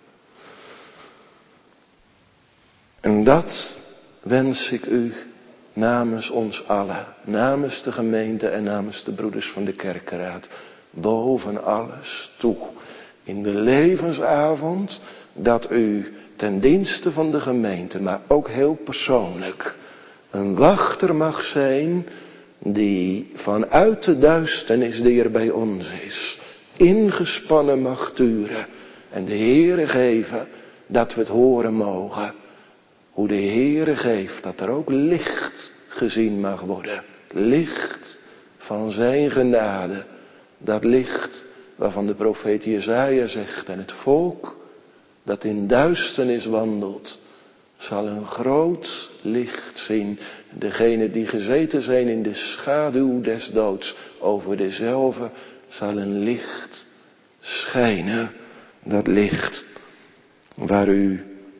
Speaker 1: En dat wens ik u namens ons allen, namens de gemeente en namens de broeders van de kerkenraad, boven alles toe. In de levensavond dat u ten dienste van de gemeente, maar ook heel persoonlijk, een wachter mag zijn die vanuit de duisternis die er bij ons is, ingespannen mag turen en de Heere geven dat we het horen mogen. Hoe de Heere geeft dat er ook licht gezien mag worden. Licht van zijn genade. Dat licht waarvan de profeet Jesaja zegt, en het volk dat in duisternis wandelt, zal een groot licht zien. Degenen die gezeten zijn in de schaduw des doods, over dezelfde zal een licht schijnen. Dat licht waar u,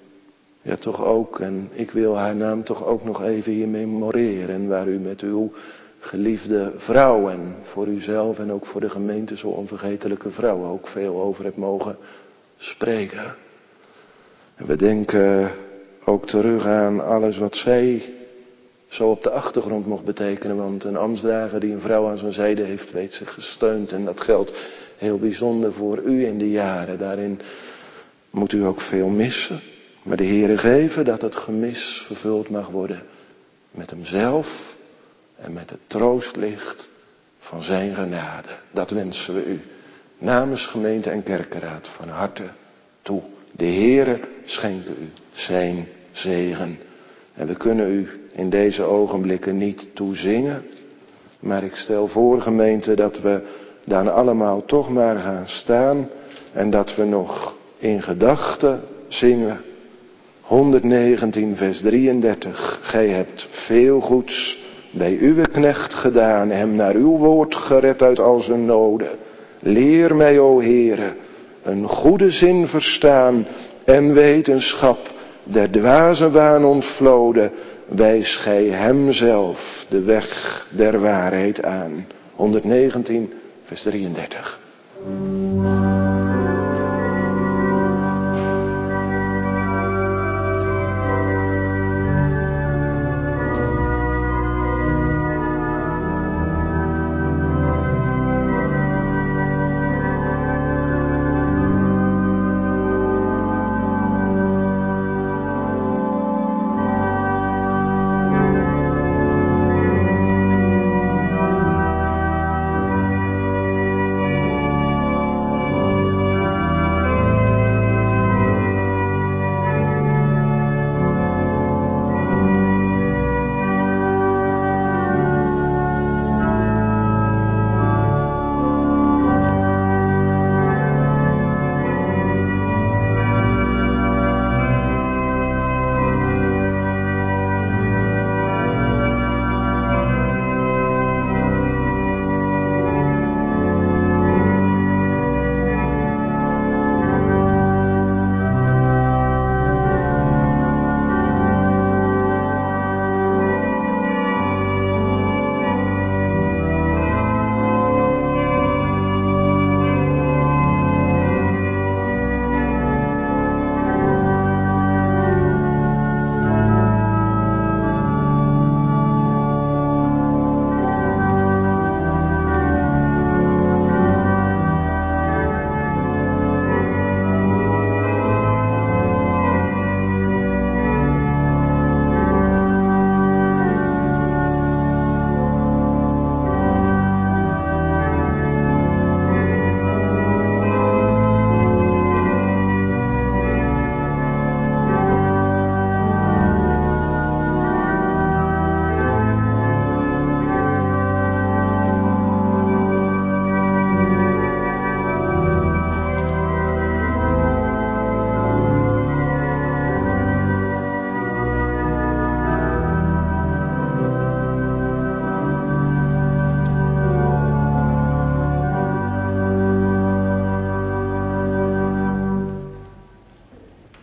Speaker 1: ja toch ook, en ik wil haar naam toch ook nog even hier memoreren, waar u met uw geliefde vrouw en voor uzelf en ook voor de gemeente zo onvergetelijke vrouw ook veel over hebt mogen spreken. En we denken ook terug aan alles wat zij zo op de achtergrond mocht betekenen. Want een ambtsdrager die een vrouw aan zijn zijde heeft, weet zich gesteund. En dat geldt heel bijzonder voor u in de jaren. Daarin moet u ook veel missen. Maar de Heere geven dat het gemis vervuld mag worden met hemzelf en met het troostlicht van zijn genade. Dat wensen we u namens gemeente en kerkenraad van harte toe. De Heere schenke u zijn zegen. En we kunnen u in deze ogenblikken niet toezingen. Maar ik stel voor, gemeente, dat we dan allemaal toch maar gaan staan. En dat we nog in gedachten zingen. honderdnegentien vers drieëndertig. Gij hebt veel goeds bij uw knecht gedaan. Hem naar uw woord gered uit al zijn noden. Leer mij, o Heere, een goede zin verstaan en wetenschap der dwaze waan ontvloden. Wijs gij hemzelf de weg der waarheid aan. honderdnegentien vers drieëndertig.